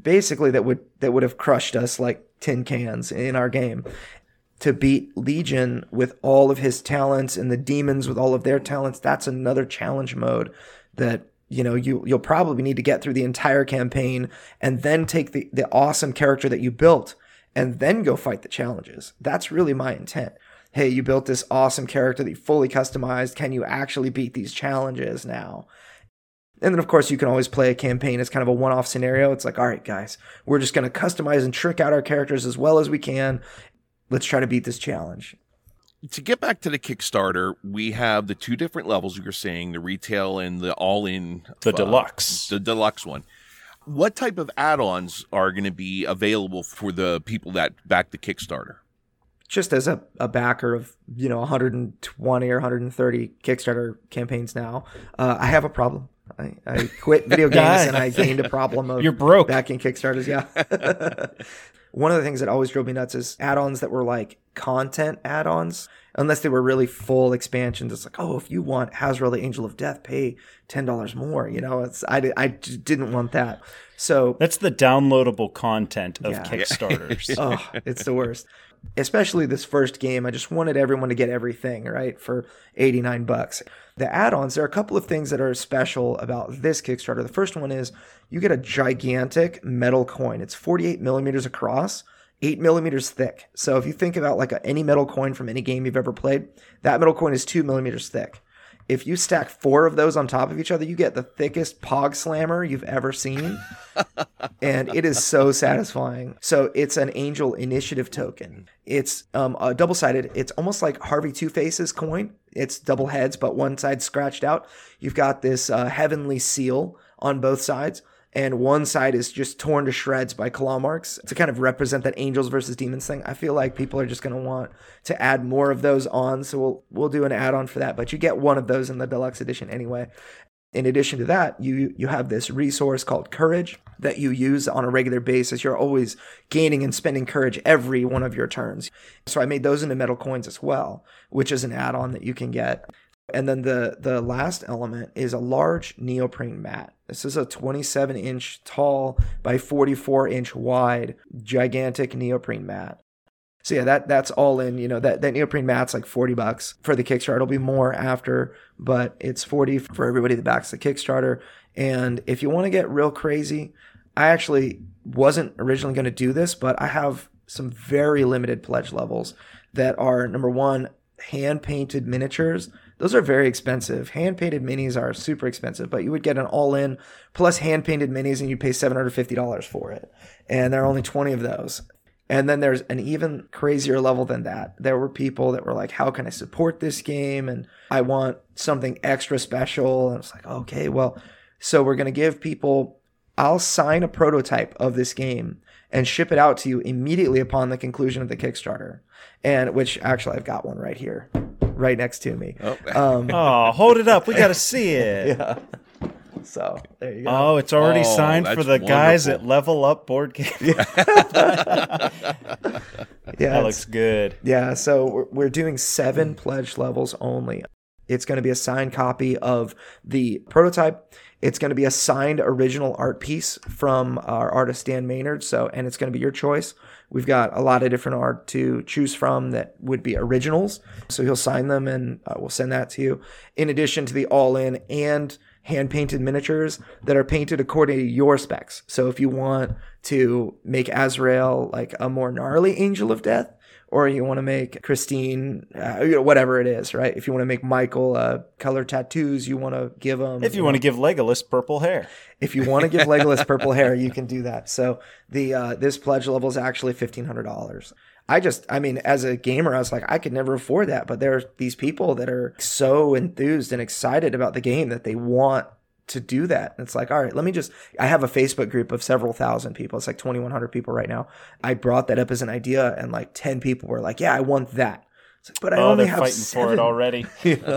have crushed us like tin cans in our game. To beat Legion with all of his talents and the demons with all of their talents, that's another challenge mode that you'll probably need to get through the entire campaign and then take the awesome character that you built and then go fight the challenges. That's really my intent. Hey, you built this awesome character that you fully customized. Can you actually beat these challenges now? And then, of course, you can always play a campaign as kind of a one-off scenario. It's like, all right, guys, we're just going to customize and trick out our characters as well as we can. Let's try to beat this challenge. To get back to the Kickstarter, we have the 2 different levels you were saying, the retail and the all-in. The deluxe. The deluxe one. What type of add-ons are going to be available for the people that back the Kickstarter? Just as a backer of 120 or 130 Kickstarter campaigns now, I have a problem. I quit video games and I gained a problem of You're broke. backing Kickstarters. Yeah. One of the things that always drove me nuts is add-ons that were like content add-ons, unless they were really full expansions. It's like, oh, if you want Hazrael the Angel of Death, pay $10 more. I didn't want that. So that's the downloadable content of Kickstarters. Oh, it's the worst. Especially this first game, I just wanted everyone to get everything, right, for $89. The add-ons, there are a couple of things that are special about this Kickstarter. The first one is you get a gigantic metal coin. It's 48 millimeters across, 8 millimeters thick. So if you think about like any metal coin from any game you've ever played, that metal coin is 2 millimeters thick. If you stack 4 of those on top of each other, you get the thickest Pog Slammer you've ever seen. And it is so satisfying. So it's an Angel Initiative token. It's a double-sided. It's almost like Harvey Two-Face's coin. It's double heads, but one side scratched out. You've got this heavenly seal on both sides. And one side is just torn to shreds by claw marks to kind of represent that angels versus demons thing. I feel like people are just going to want to add more of those on, so we'll do an add-on for that. But you get one of those in the deluxe edition anyway. In addition to that, you have this resource called Courage that you use on a regular basis. You're always gaining and spending courage every one of your turns. So I made those into metal coins as well, which is an add-on that you can get. And then the last element is a large neoprene mat. This is a 27-inch tall by 44-inch wide gigantic neoprene mat. So yeah, that's all in. That neoprene mat's like $40 for the Kickstarter. It'll be more after, but it's $40 for everybody that backs the Kickstarter. And if you want to get real crazy, I actually wasn't originally going to do this, but I have some very limited pledge levels that are, number one, hand-painted miniatures. Those are very expensive. Hand-painted minis are super expensive, but you would get an all-in plus hand-painted minis and you'd pay $750 for it. And there are only 20 of those. And then there's an even crazier level than that. There were people that were like, how can I support this game? And I want something extra special. And it's like, okay, well, so we're going to give people, I'll sign a prototype of this game and ship it out to you immediately upon the conclusion of the Kickstarter. And which actually I've got one right here, right next to me. Oh, hold it up. We got to see it. Yeah. So there you go. Oh, it's already signed for the guys at Level Up Board Game. Yeah, that looks good. Yeah, so we're doing 7 pledge levels only. It's going to be a signed copy of the prototype. It's going to be a signed original art piece from our artist Dan Maynard. And it's going to be your choice. We've got a lot of different art to choose from that would be originals. So he'll sign them and we'll send that to you. In addition to the all-in and hand-painted miniatures that are painted according to your specs. So if you want to make Azrael like a more gnarly Angel of Death, or you want to make Christine, whatever it is, right? If you want to make Michael color tattoos, you want to give him. If you want to give Legolas purple hair. If you want to give Legolas purple hair, you can do that. So this pledge level is actually $1,500. I mean, as a gamer, I was like, I could never afford that. But there are these people that are so enthused and excited about the game that they want to do that. And it's like, all right, I have a Facebook group of several thousand people. It's like 2,100 people right now. I brought that up as an idea and like 10 people were like, yeah, I want that. It's like, but I only have fighting 7. for it already.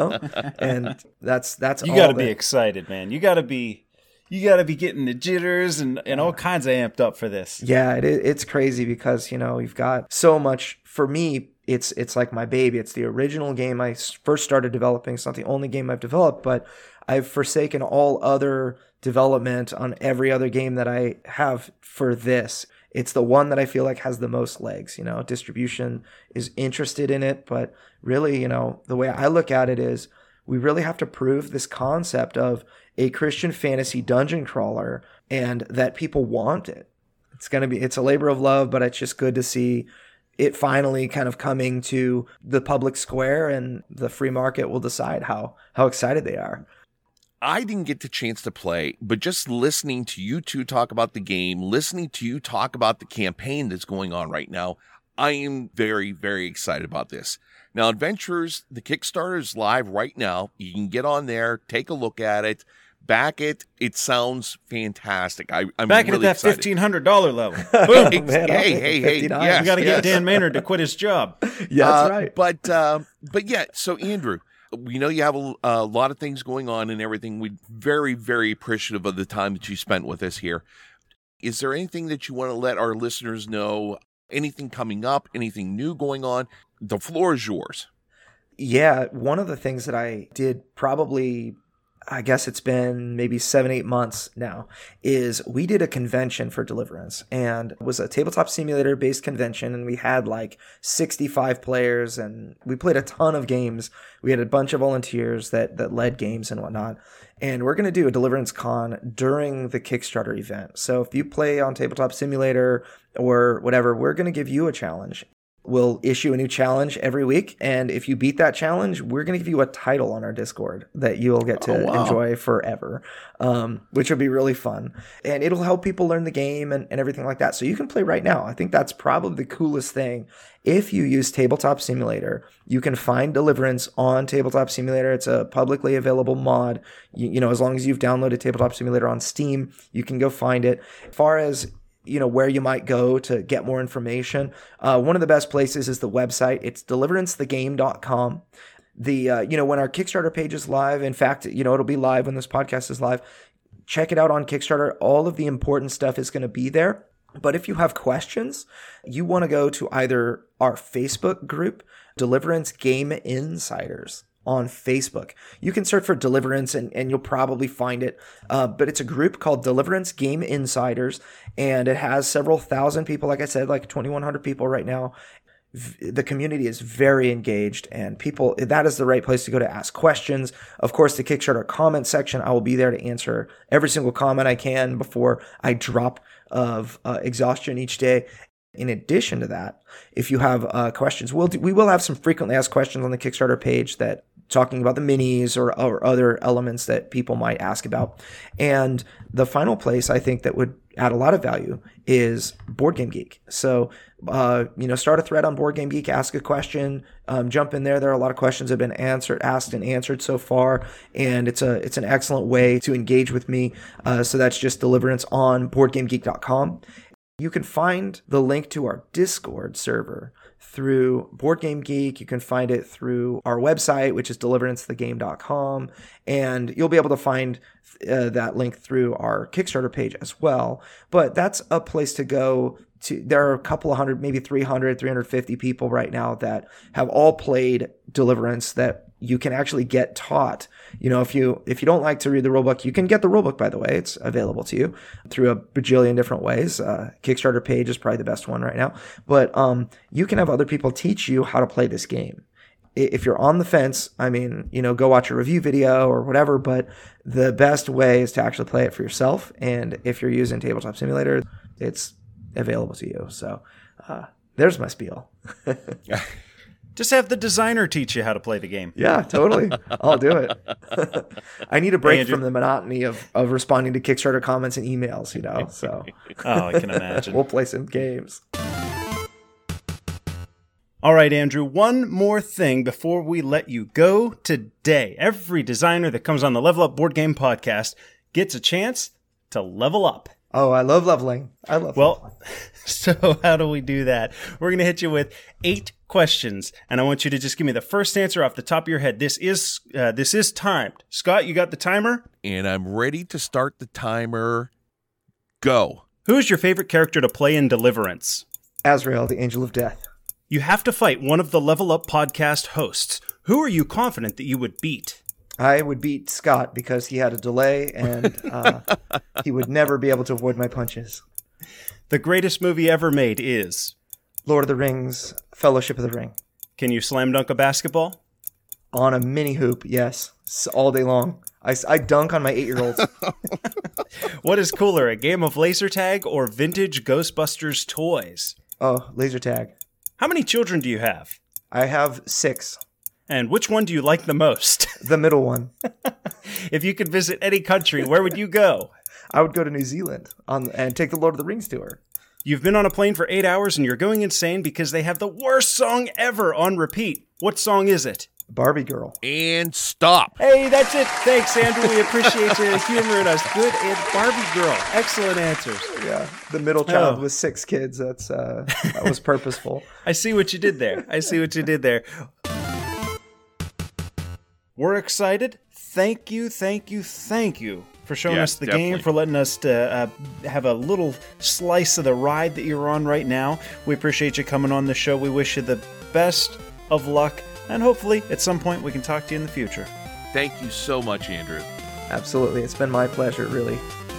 And that's you got to be excited, man. You got to be getting the jitters and all kinds of amped up for this. Yeah, it's crazy because, you've got so much. For me, it's like my baby. It's the original game I first started developing. It's not the only game I've developed, but I've forsaken all other development on every other game that I have for this. It's the one that I feel like has the most legs. Distribution is interested in it, but really, the way I look at it is we really have to prove this concept of a Christian fantasy dungeon crawler and that people want it. It's a labor of love, but it's just good to see it finally kind of coming to the public square, and the free market will decide how excited they are. I didn't get the chance to play, but just listening to you two talk about the game, listening to you talk about the campaign that's going on right now, I am very, very excited about this. Now, Adventurers, the Kickstarter is live right now. You can get on there, take a look at it, back it. It sounds fantastic. I'm back really at that excited. $1,500 level. Boom. Man, hey, $59. yes, We got to yes. get Dan Maynard to quit his job. Yeah, that's right. But yeah, so Andrew, we know you have a lot of things going on and everything. We're very, very appreciative of the time that you spent with us here. Is there anything that you want to let our listeners know? Anything coming up? Anything new going on? The floor is yours. Yeah, one of the things that I did probably, I guess it's been maybe 7-8 months now, is we did a convention for Deliverance, and it was a tabletop simulator based convention, and we had like 65 players, and we played a ton of games. We had a bunch of volunteers that led games and whatnot. And we're going to do a Deliverance Con during the Kickstarter event. So if you play on Tabletop Simulator or whatever, we're going to give you a challenge. We'll issue a new challenge every week. And if you beat that challenge, we're going to give you a title on our Discord that you'll get to enjoy forever, which will be really fun. And it'll help people learn the game and everything like that. So you can play right now. I think that's probably the coolest thing. If you use Tabletop Simulator, you can find Deliverance on Tabletop Simulator. It's a publicly available mod. You know, as long as you've downloaded Tabletop Simulator on Steam, you can go find it. As far as where you might go to get more information, one of the best places is the website. It's deliverancethegame.com. When our Kickstarter page is live, in fact, it'll be live when this podcast is live. Check it out on Kickstarter. All of the important stuff is going to be there. But if you have questions, you want to go to either our Facebook group, Deliverance Game Insiders, on Facebook. You can search for Deliverance and you'll probably find it. But it's a group called Deliverance Game Insiders, and it has several thousand people, like I said, like 2,100 people right now. The community is very engaged, and that is the right place to go to ask questions. Of course, the Kickstarter comment section, I will be there to answer every single comment I can before I drop of exhaustion each day. In addition to that, if you have questions, we will have some frequently asked questions on the Kickstarter page that talking about the minis or other elements that people might ask about. And the final place I think that would add a lot of value is Board Game Geek. So, start a thread on Board Game Geek, ask a question, jump in there. There are a lot of questions that have been asked and answered so far, and it's an excellent way to engage with me. So that's just Deliverance on BoardGameGeek.com. You can find the link to our Discord server through Board Game Geek. You can find it through our website, which is deliverancethegame.com, and you'll be able to find that link through our Kickstarter page as well. But that's a place to go to. There are a couple of hundred, maybe 350 people right now that have all played Deliverance that you can actually get taught. If you don't like to read the rulebook, you can get the rulebook, by the way. It's available to you through a bajillion different ways. Kickstarter page is probably the best one right now. But you can have other people teach you how to play this game. If you're on the fence, go watch a review video or whatever, but the best way is to actually play it for yourself. And if you're using Tabletop Simulator, it's available to you. So there's my spiel. Just have the designer teach you how to play the game. Yeah, totally. I'll do it. I need a break from the monotony of responding to Kickstarter comments and emails, so. Oh, I can imagine. We'll play some games. All right, Andrew, one more thing before we let you go today. Every designer that comes on the Level Up Board Game Podcast gets a chance to level up. Oh, I love leveling. Leveling. So how do we do that? We're going to hit you with 8 questions, and I want you to just give me the first answer off the top of your head. This is timed. Scott, you got the timer? And I'm ready to start the timer. Go. Who is your favorite character to play in Deliverance? Azrael, the Angel of Death. You have to fight one of the Level Up podcast hosts. Who are you confident that you would beat? I would beat Scott because he had a delay and he would never be able to avoid my punches. The greatest movie ever made is? Lord of the Rings, Fellowship of the Ring. Can you slam dunk a basketball? On a mini hoop, yes. All day long. I dunk on my 8-year-olds. What is cooler, a game of laser tag or vintage Ghostbusters toys? Oh, laser tag. How many children do you have? I have 6. And which one do you like the most? The middle one. If you could visit any country, where would you go? I would go to New Zealand and take the Lord of the Rings tour. You've been on a plane for 8 hours and you're going insane because they have the worst song ever on repeat. What song is it? Barbie Girl. And stop. Hey, that's it. Thanks, Andrew. We appreciate you humoring us. Good. And Barbie Girl. Excellent answers. Yeah, the middle child with 6 kids. That was purposeful. I see what you did there. We're excited. Thank you for showing us the game, for letting us have a little slice of the ride that you're on right now. We appreciate you coming on the show. We wish you the best of luck, and hopefully at some point we can talk to you in the future. Thank you so much, Andrew. Absolutely. It's been my pleasure, really.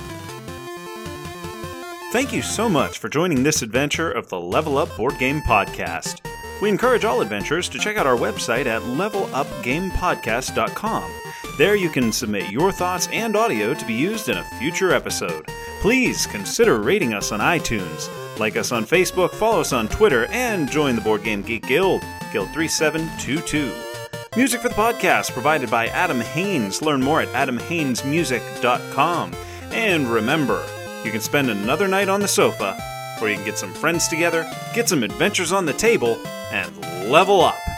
Thank you so much for joining this adventure of the Level Up Board Game Podcast. We encourage all adventurers to check out our website at levelupgamepodcast.com. There you can submit your thoughts and audio to be used in a future episode. Please consider rating us on iTunes, like us on Facebook, follow us on Twitter, and join the Board Game Geek Guild, Guild 3722. Music for the podcast provided by Adam Haynes. Learn more at adamhaynesmusic.com. And remember, you can spend another night on the sofa, or you can get some friends together, get some adventures on the table, and level up.